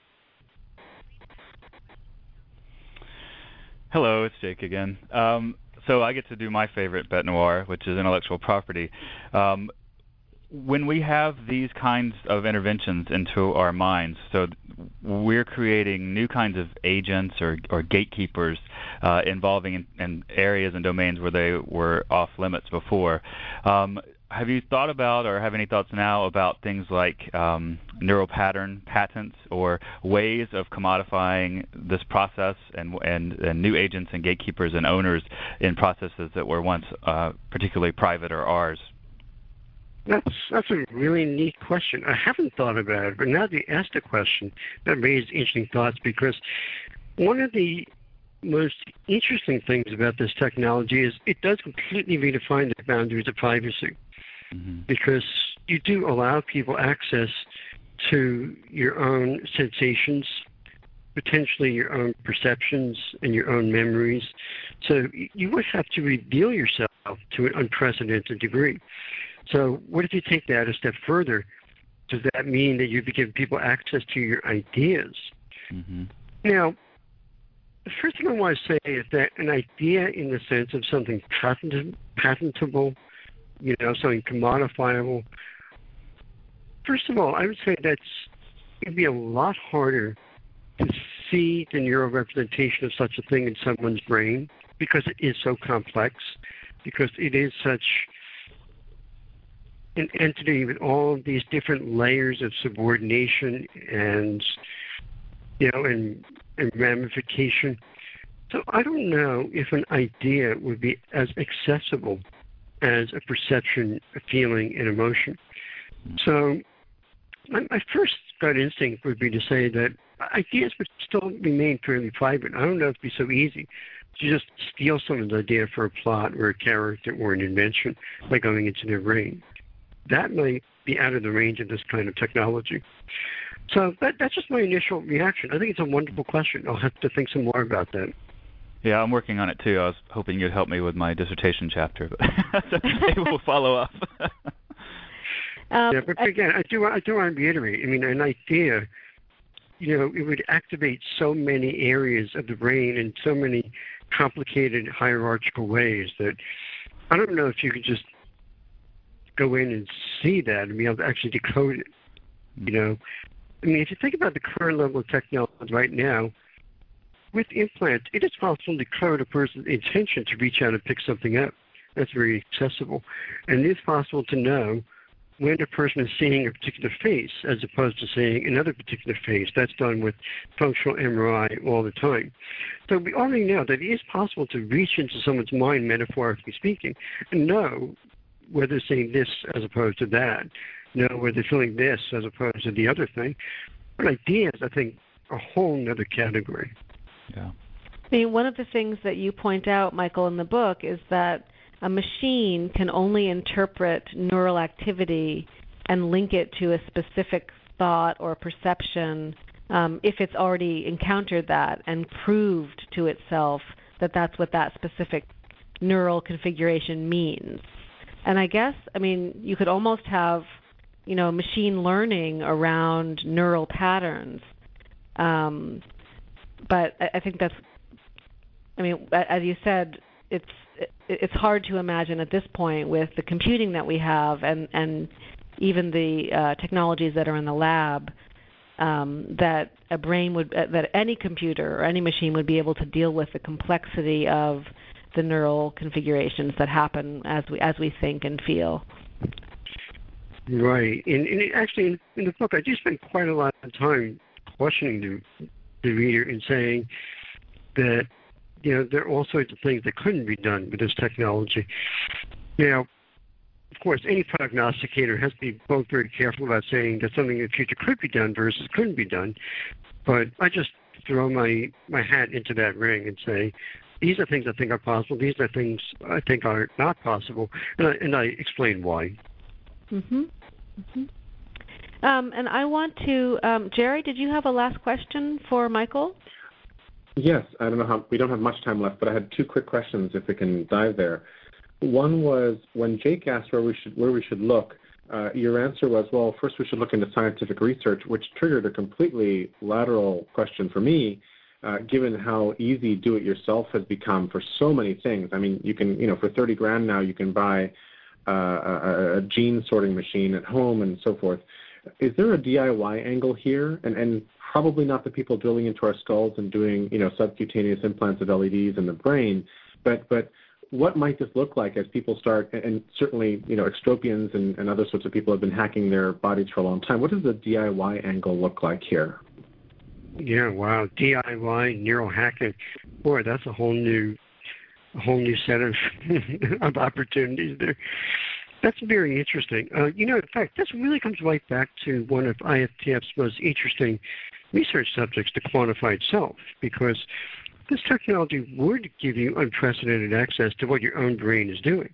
G: Hello, it's Jake again. So I get to do my favorite bête noire, which is intellectual property. When we have these kinds of interventions into our minds, so we're creating new kinds of agents or gatekeepers involving in areas and domains where they were off limits before. have you thought about or have any thoughts now about things like neural pattern patents or ways of commodifying this process and new agents and gatekeepers and owners in processes that were once particularly private or ours?
A: That's a really neat question. I haven't thought about it, but now that you asked the question, that raised interesting thoughts, because one of the most interesting things about this technology is it does completely redefine the boundaries of privacy. Mm-hmm. Because you do allow people access to your own sensations, potentially your own perceptions and your own memories. So you would have to reveal yourself to an unprecedented degree. So what if you take that a step further? Does that mean that you give people access to your ideas? Mm-hmm. Now, the first thing I want to say is that an idea in the sense of something patentable, something commodifiable. First of all, I would say it'd be a lot harder to see the neural representation of such a thing in someone's brain, because it is so complex, because it is such an entity with all of these different layers of subordination and ramification. So I don't know if an idea would be as accessible as a perception, a feeling, and emotion. So my first gut instinct would be to say that ideas would still remain fairly private. I don't know if it'd be so easy to just steal someone's idea for a plot or a character or an invention by going into their brain. That might be out of the range of this kind of technology. So that's just my initial reaction. I think it's a wonderful question. I'll have to think some more about that.
G: Yeah, I'm working on it too. I was hoping you'd help me with my dissertation chapter, but so maybe we'll follow up.
A: Yeah, but again, I do want to reiterate. I mean, an idea, it would activate so many areas of the brain in so many complicated hierarchical ways that I don't know if you could just go in and see that and be able to actually decode it. I mean, if you think about the current level of technology right now, with implants, it is possible to decode a person's intention to reach out and pick something up. That's very accessible. And it is possible to know when a person is seeing a particular face as opposed to seeing another particular face. That's done with functional MRI all the time. So we already know that it is possible to reach into someone's mind, metaphorically speaking, and know whether they're saying this as opposed to that, know whether they're feeling this as opposed to the other thing. But ideas, I think, are a whole other category.
G: Yeah.
C: I mean, one of the things that you point out, Michael, in the book is that a machine can only interpret neural activity and link it to a specific thought or perception if it's already encountered that and proved to itself that that's what that specific neural configuration means. And I guess, you could almost have, machine learning around neural patterns. But I think that's, as you said, it's hard to imagine at this point with the computing that we have and even the technologies that are in the lab that that any computer or any machine would be able to deal with the complexity of the neural configurations that happen as we think and feel.
A: Right, and actually in the book I do spend quite a lot of time questioning the reader and saying that there are all sorts of things that couldn't be done with this technology. Now, of course, any prognosticator has to be both very careful about saying that something in the future could be done versus couldn't be done. But I just throw my hat into that ring and say, these are things I think are possible. These are things I think are not possible, and I explain why.
C: Mm-hmm. Mm-hmm. And I want to, Jerry, did you have a last question for Michael?
D: Yes, I don't know how, we don't have much time left, but I had two quick questions if we can dive there. One was when Jake asked where we should look, your answer was, well, first we should look into scientific research, which triggered a completely lateral question for me, given how easy do-it-yourself has become for so many things. I mean, you can, for $30,000 now, you can buy a gene sorting machine at home and so forth. Is there a DIY angle here? And probably not the people drilling into our skulls and doing, subcutaneous implants of LEDs in the brain, but what might this look like as people start, and certainly, extropians and other sorts of people have been hacking their bodies for a long time. What does the DIY angle look like here?
A: Yeah, wow, DIY neural hacking. Boy, that's a whole new set of of opportunities there. That's very interesting. In fact, this really comes right back to one of IFTF's most interesting research subjects, the quantified self, because this technology would give you unprecedented access to what your own brain is doing.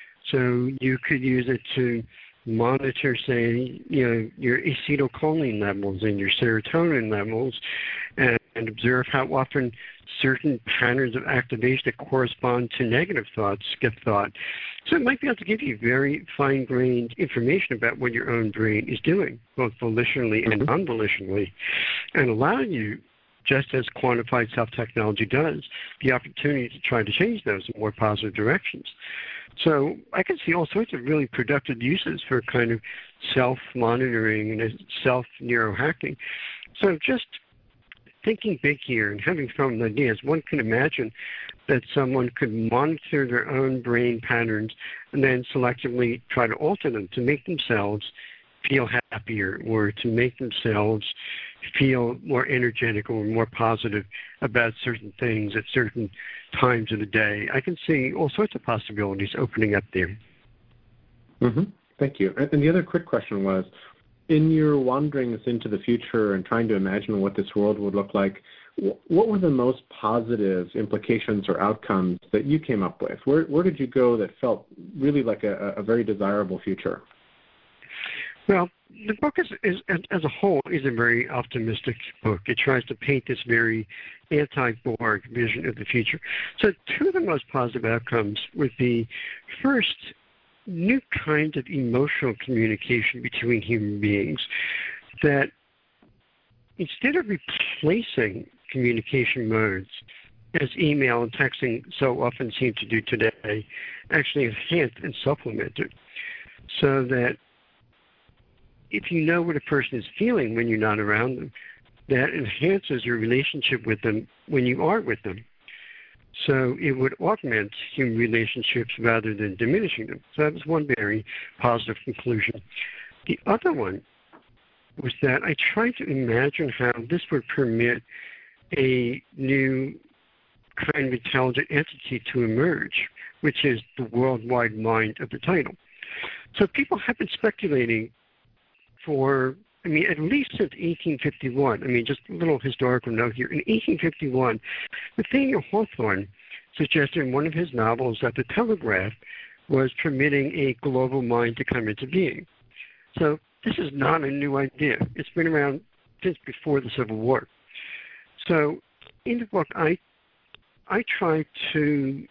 A: So you could use it to monitor, say, your acetylcholine levels and your serotonin levels, and observe how often certain patterns of activation that correspond to negative thoughts get thought. So it might be able to give you very fine-grained information about what your own brain is doing, both volitionally and non-volitionally, and allow you, just as quantified self-technology does, the opportunity to try to change those in more positive directions. So I can see all sorts of really productive uses for kind of self-monitoring and self-neurohacking. So just thinking big here and having fun with ideas, one can imagine that someone could monitor their own brain patterns and then selectively try to alter them to make themselves feel happier or to make themselves feel more energetic or more positive about certain things at certain times of the day. I can see all sorts of possibilities opening up there.
D: Mm-hmm. Thank you. And the other quick question was, in your wanderings into the future and trying to imagine what this world would look like, what were the most positive implications or outcomes that you came up with? Where did you go that felt really like a very desirable future?
A: Well, the book as a whole is a very optimistic book. It tries to paint this very anti-Borg vision of the future. So two of the most positive outcomes would be, first, new kinds of emotional communication between human beings that, instead of replacing communication modes, as email and texting so often seem to do today, actually enhance and supplement it, so that if you know what a person is feeling when you're not around them, that enhances your relationship with them when you are with them. So it would augment human relationships rather than diminishing them. So that was one very positive conclusion. The other one was that I tried to imagine how this would permit a new kind of intelligent entity to emerge, which is the worldwide mind of the title. So people have been speculating for, at least since 1851. Just a little historical note here. In 1851, Nathaniel Hawthorne suggested in one of his novels that the telegraph was permitting a global mind to come into being. So this is not a new idea. It's been around since before the Civil War. So in the book, I try to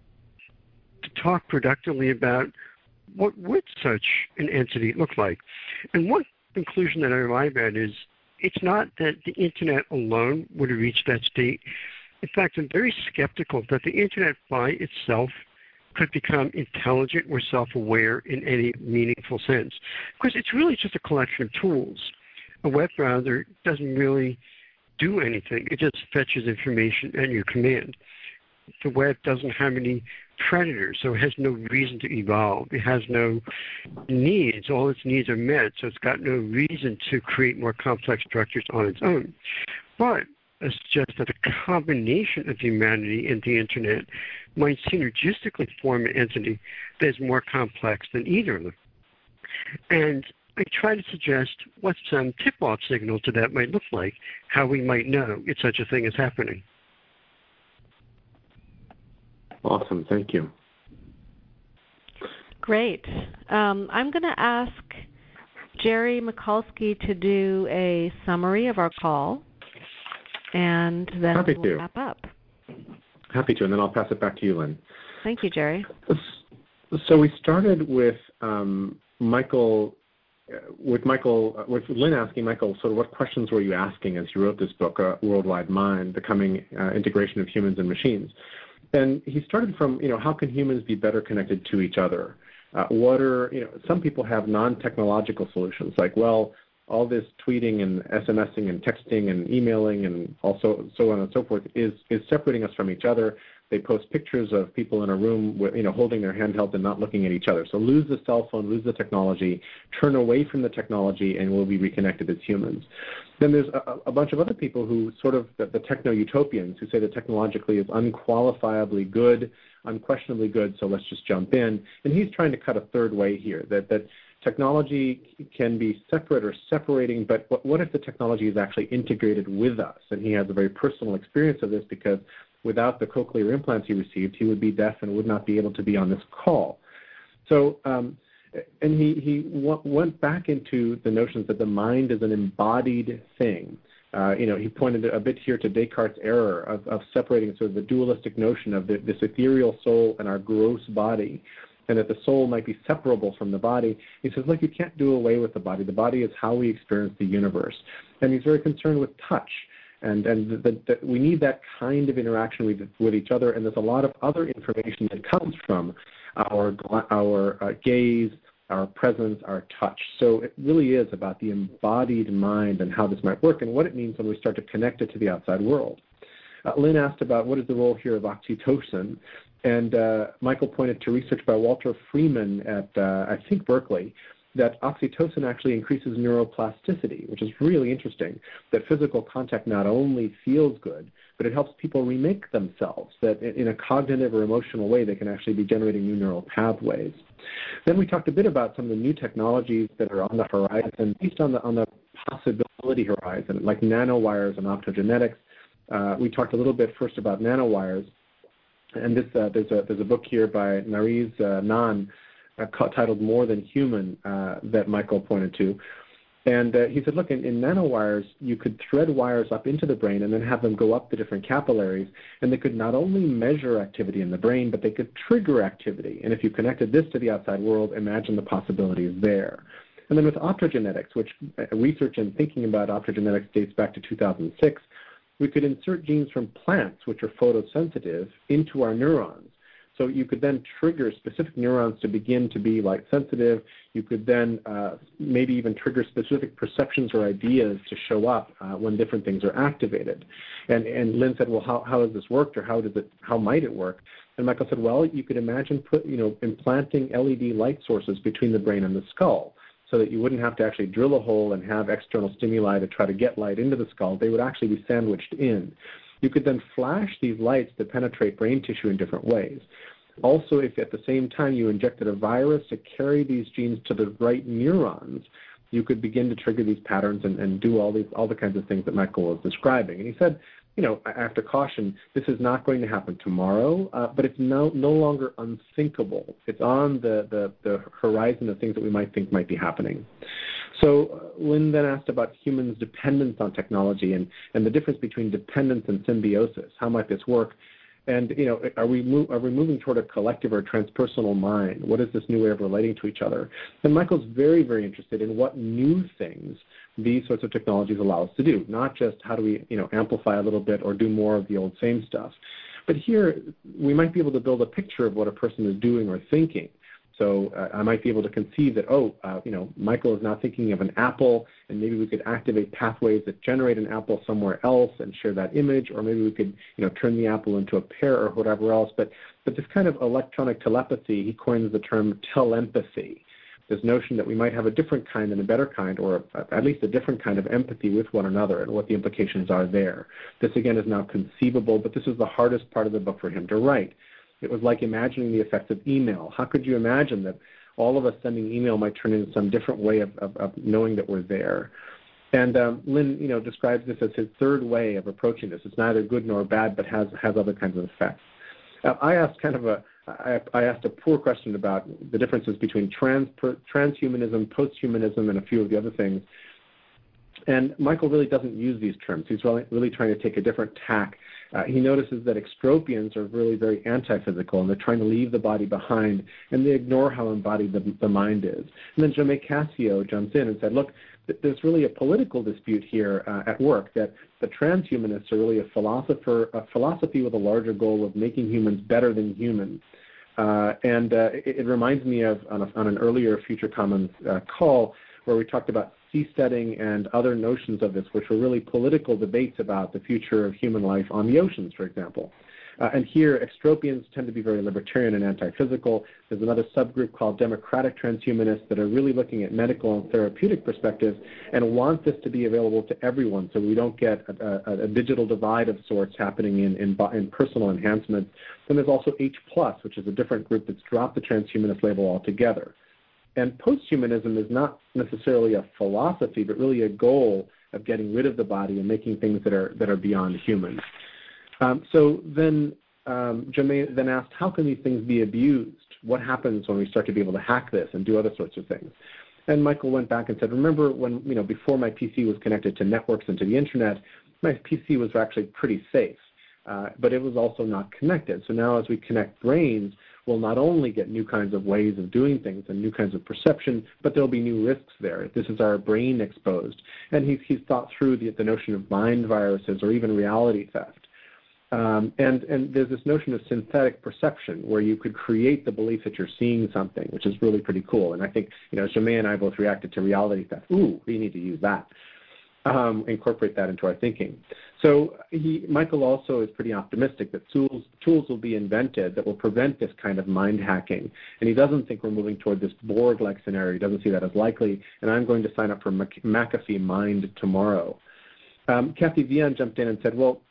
A: talk productively about what would such an entity look like. And one conclusion that I arrive at is it's not that the Internet alone would have reached that state. In fact, I'm very skeptical that the Internet by itself could become intelligent or self-aware in any meaningful sense, because it's really just a collection of tools. A web browser doesn't really do anything. It just fetches information at your command. The web doesn't have any predators, so it has no reason to evolve. It has no needs. All its needs are met, so it's got no reason to create more complex structures on its own. But it's just that a combination of humanity and the Internet might synergistically form an entity that is more complex than either of them. And I try to suggest what some tip-off signal to that might look like, how we might know if such a thing is happening.
D: Awesome. Thank you.
C: Great. I'm going to ask Jerry Michalski to do a summary of our call, and then we'll wrap up.
D: Happy to, and then I'll pass it back to you, Lynn.
C: Thank you, Jerry.
D: So we started with Michael, with Lynn asking Michael, sort of what questions were you asking as you wrote this book, Worldwide Mind, the coming integration of humans and machines? And he started from, how can humans be better connected to each other? Some people have non-technological solutions, like, well, all this tweeting and SMSing and texting and emailing and also so on and so forth is separating us from each other. They post pictures of people in a room, holding their handheld and not looking at each other. So lose the cell phone, lose the technology, turn away from the technology, and we'll be reconnected as humans. Then there's a bunch of other people who sort of, the techno-utopians, who say that technologically is unqualifiably good, unquestionably good, so let's just jump in. And he's trying to cut a third way here, that technology can be separate or separating, but what if the technology is actually integrated with us? And he has a very personal experience of this because without the cochlear implants he received, he would be deaf and would not be able to be on this call. So, and he went back into the notions that the mind is an embodied thing. He pointed a bit here to Descartes' error of separating sort of the dualistic notion of this ethereal soul and our gross body, and that the soul might be separable from the body. He says, look, you can't do away with the body. The body is how we experience the universe. And he's very concerned with touch. And that we need that kind of interaction with each other, and there's a lot of other information that comes from our gaze, our presence, our touch. So it really is about the embodied mind and how this might work and what it means when we start to connect it to the outside world. Lynn asked about what is the role here of oxytocin, and Michael pointed to research by Walter Freeman at, I think, Berkeley, that oxytocin actually increases neuroplasticity, which is really interesting, that physical contact not only feels good, but it helps people remake themselves, that in a cognitive or emotional way they can actually be generating new neural pathways. Then we talked a bit about some of the new technologies that are on the horizon, based on the possibility horizon, like nanowires and optogenetics. We talked a little bit first about nanowires, and there's a book here by Nariz Nan, titled More Than Human, that Michael pointed to. And he said, look, in nanowires, you could thread wires up into the brain and then have them go up the different capillaries, and they could not only measure activity in the brain, but they could trigger activity. And if you connected this to the outside world, imagine the possibilities there. And then with optogenetics, which research and thinking about optogenetics dates back to 2006, we could insert genes from plants, which are photosensitive, into our neurons. So you could then trigger specific neurons to begin to be light sensitive. You could then maybe even trigger specific perceptions or ideas to show up when different things are activated. And Lynn said, well, how has this worked, or how might it work? And Michael said, well, you could imagine implanting LED light sources between the brain and the skull, so that you wouldn't have to actually drill a hole and have external stimuli to try to get light into the skull. They would actually be sandwiched in. You could then flash these lights to penetrate brain tissue in different ways. Also, if at the same time you injected a virus to carry these genes to the right neurons, you could begin to trigger these patterns and do all the kinds of things that Michael was describing. And he said, after caution, this is not going to happen tomorrow, but it's no longer unthinkable. It's on the horizon of things that we might think might be happening. So Lynn then asked about humans' dependence on technology and the difference between dependence and symbiosis. How might this work? And are we moving toward a collective or transpersonal mind? What is this new way of relating to each other? And Michael's very, very interested in what new things these sorts of technologies allow us to do, not just how do we amplify a little bit or do more of the old same stuff. But here we might be able to build a picture of what a person is doing or thinking. So I might be able to conceive that, Michael is now thinking of an apple, and maybe we could activate pathways that generate an apple somewhere else and share that image, or maybe we could, turn the apple into a pear or whatever else. But this kind of electronic telepathy, he coins the term telempathy, this notion that we might have a different kind and a better kind, or at least a different kind of empathy with one another and what the implications are there. This, again, is now conceivable, but this is the hardest part of the book for him to write. It was like imagining the effects of email. How could you imagine that all of us sending email might turn into some different way of knowing that we're there? And Lynn, describes this as his third way of approaching this. It's neither good nor bad, but has other kinds of effects. I asked a poor question about the differences between transhumanism, posthumanism, and a few of the other things. And Michael really doesn't use these terms. He's really trying to take a different tack. He notices that extropians are really very anti-physical, and they're trying to leave the body behind, and they ignore how embodied the mind is. And then Jaume Cassio jumps in and said, look, there's really a political dispute here at work, that the transhumanists are really a philosophy with a larger goal of making humans better than humans. It reminds me of, on an earlier Future Commons call, where we talked about seasteading and other notions of this, which were really political debates about the future of human life on the oceans, for example. And here, extropians tend to be very libertarian and anti-physical. There's another subgroup called democratic transhumanists that are really looking at medical and therapeutic perspectives and want this to be available to everyone so we don't get a digital divide of sorts happening in personal enhancements. Then there's also H+, which is a different group that's dropped the transhumanist label altogether. And posthumanism is not necessarily a philosophy, but really a goal of getting rid of the body and making things that are beyond humans. So then Germain then asked, how can these things be abused? What happens when we start to be able to hack this and do other sorts of things? And Michael went back and said, remember when, before my PC was connected to networks and to the internet, my PC was actually pretty safe, but it was also not connected. So now as we connect brains, we'll not only get new kinds of ways of doing things and new kinds of perception, but there'll be new risks there. This is our brain exposed. And he's thought through the notion of mind viruses or even reality theft. And there's this notion of synthetic perception where you could create the belief that you're seeing something, which is really pretty cool. And I think, Germain and I both reacted to reality theft. Ooh, we need to use that. Incorporate that into our thinking. So Michael also is pretty optimistic that tools will be invented that will prevent this kind of mind hacking. And he doesn't think we're moving toward this Borg-like scenario. He doesn't see that as likely. And I'm going to sign up for McAfee Mind tomorrow. Kathy Vian jumped in and said, well,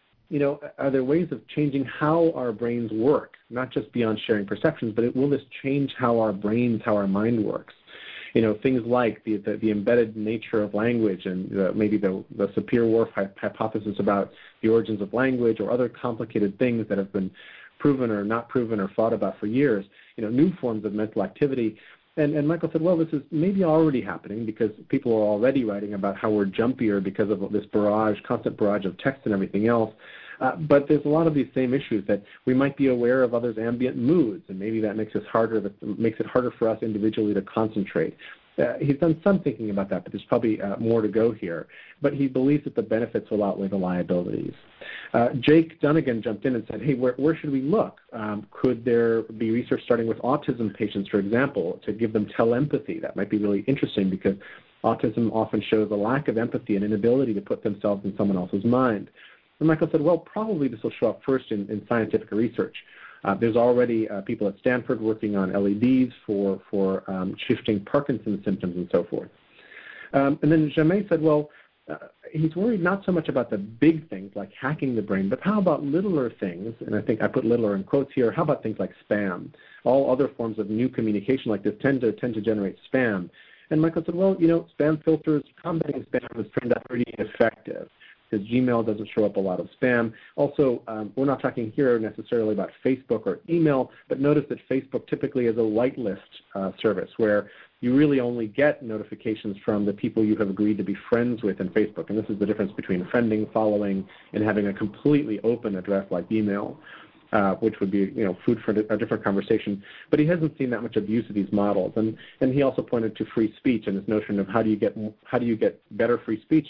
D: are there ways of changing how our brains work, not just beyond sharing perceptions, but will this change how our brains, how our mind works? Things like the embedded nature of language and maybe the Sapir-Whorf hypothesis about the origins of language or other complicated things that have been proven or not proven or thought about for years, new forms of mental activity. And Michael said, well, this is maybe already happening because people are already writing about how we're jumpier because of this constant barrage of text and everything else. But there's a lot of these same issues that we might be aware of others' ambient moods, and maybe that makes it harder for us individually to concentrate. He's done some thinking about that, but there's probably more to go here. But he believes that the benefits will outweigh the liabilities. Jake Dunnigan jumped in and said, hey, where should we look? Could there be research starting with autism patients, for example, to give them telepathy? That might be really interesting because autism often shows a lack of empathy and inability to put themselves in someone else's mind. And Michael said, well, probably this will show up first in scientific research. There's already people at Stanford working on LEDs for shifting Parkinson's symptoms and so forth. And then Germain said, well, he's worried not so much about the big things like hacking the brain, but how about littler things? And I think I put littler in quotes here. How about things like spam? All other forms of new communication like this tend to generate spam. And Michael said, well, spam filters, combating spam has turned out pretty effective, because Gmail doesn't show up a lot of spam. Also, we're not talking here necessarily about Facebook or email, but notice that Facebook typically is a whitelist service where you really only get notifications from the people you have agreed to be friends with in Facebook. And this is the difference between friending, following, and having a completely open address like email, which would be food for a different conversation. But he hasn't seen that much abuse of these models. And he also pointed to free speech and this notion of how do you get better free speech?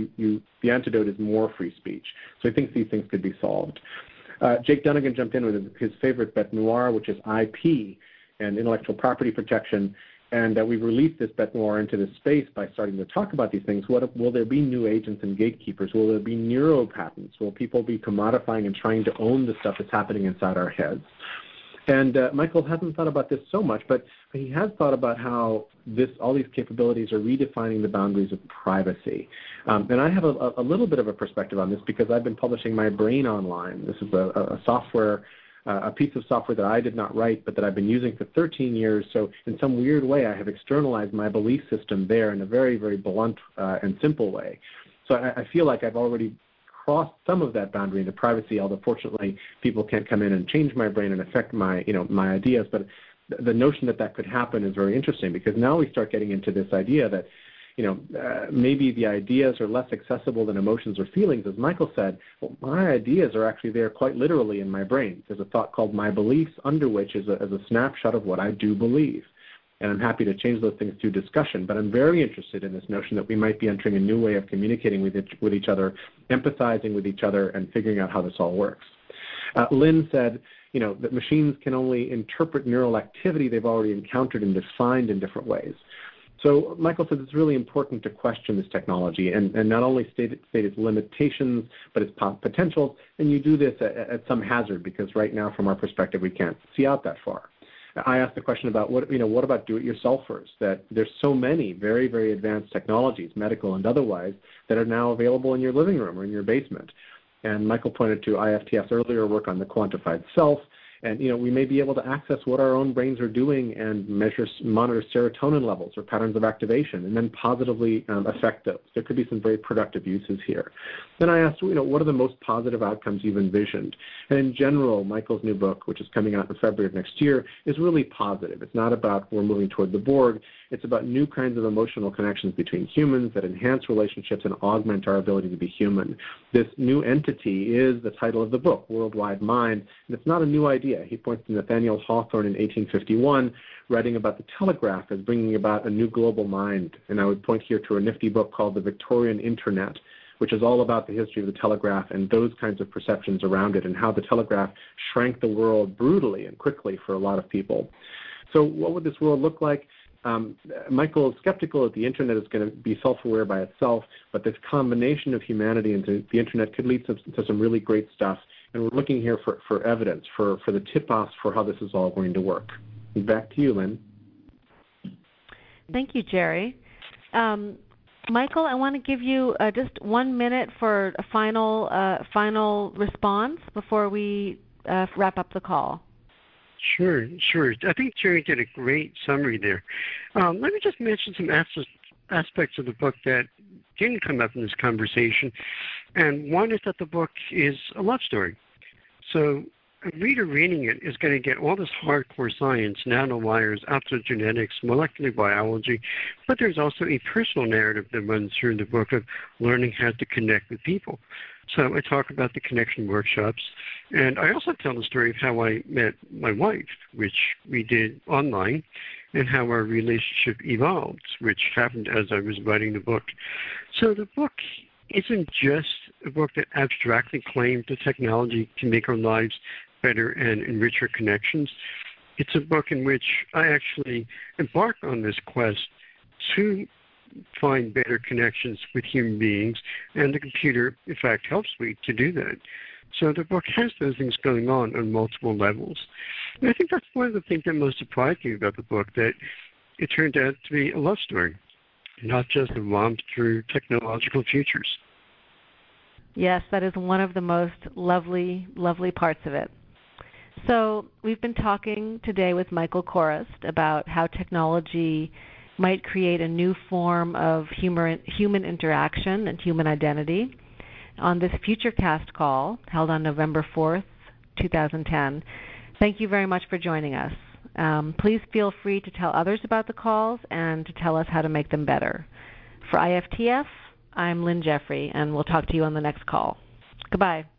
D: The antidote is more free speech. So he thinks these things could be solved. Jake Dunnigan jumped in with his favorite bête noire, which is IP and intellectual property protection. And we've released this bête noire into this space by starting to talk about these things. Will there be new agents and gatekeepers? Will there be neuropatents? Will people be commodifying and trying to own the stuff that's happening inside our heads? And Michael hasn't thought about this so much, but he has thought about how all these capabilities are redefining the boundaries of privacy. And I have a little bit of a perspective on this because I've been publishing my brain online. This is a piece of software that I did not write, but that I've been using for 13 years. So in some weird way, I have externalized my belief system there in a very, very blunt and simple way. So I feel like I've already crossed some of that boundary into privacy, although fortunately people can't come in and change my brain and affect my ideas. But the notion that could happen is very interesting because now we start getting into this idea that maybe the ideas are less accessible than emotions or feelings. As Michael said, well, my ideas are actually there quite literally in my brain. There's a thought called my beliefs, under which is a snapshot of what I do believe. And I'm happy to change those things through discussion. But I'm very interested in this notion that we might be entering a new way of communicating with each other, empathizing with each other, and figuring out how this all works. Lynn said, that machines can only interpret neural activity they've already encountered and defined in different ways. So Michael says it's really important to question this technology and not only state its limitations, but its potentials, and you do this at some hazard because right now, from our perspective, we can't see out that far. I asked the question about what about do-it-yourselfers, that there's so many very, very advanced technologies, medical and otherwise, that are now available in your living room or in your basement. And Michael pointed to IFTF's earlier work on the quantified self. And we may be able to access what our own brains are doing and monitor serotonin levels or patterns of activation, and then positively affect those. There could be some very productive uses here. Then I asked, what are the most positive outcomes you've envisioned? And in general, Michael's new book, which is coming out in February of next year, is really positive. It's not about we're moving toward the Borg. It's about new kinds of emotional connections between humans that enhance relationships and augment our ability to be human. This new entity is the title of the book, Worldwide Mind, and it's not a new idea. He points to Nathaniel Hawthorne in 1851, writing about the telegraph as bringing about a new global mind. And I would point here to a nifty book called The Victorian Internet, which is all about the history of the telegraph and those kinds of perceptions around it and how the telegraph shrank the world brutally and quickly for a lot of people. So what would this world look like? Michael is skeptical that the Internet is going to be self-aware by itself, but this combination of humanity and the Internet could lead to some really great stuff. And we're looking here for evidence, for the tip-offs for how this is all going to work. Back to you, Lynn.
C: Thank you, Jerry. Michael, I want to give you just 1 minute for a final response before we wrap up the call.
A: Sure. I think Jerry did a great summary there. Let me just mention some aspects of the book that didn't come up in this conversation. And one is that the book is a love story. So a reader reading it is going to get all this hardcore science, nanowires, optogenetics, molecular biology, but there's also a personal narrative that runs through the book of learning how to connect with people. So I talk about the connection workshops, and I also tell the story of how I met my wife, which we did online, and how our relationship evolved, which happened as I was writing the book. So the book isn't just a book that abstractly claims the technology can make our lives better and enrich our connections. It's a book in which I actually embark on this quest to find better connections with human beings, and the computer, in fact, helps me to do that. So the book has those things going on multiple levels. And I think that's one of the things that most surprised me about the book, that it turned out to be a love story, not just a romp through technological futures.
C: Yes, that is one of the most lovely, lovely parts of it. So we've been talking today with Michael Korust about how technology might create a new form of human interaction and human identity. On this FutureCast call, held on November 4th, 2010, thank you very much for joining us. Please feel free to tell others about the calls and to tell us how to make them better. For IFTF, I'm Lynn Jeffrey, and we'll talk to you on the next call. Goodbye.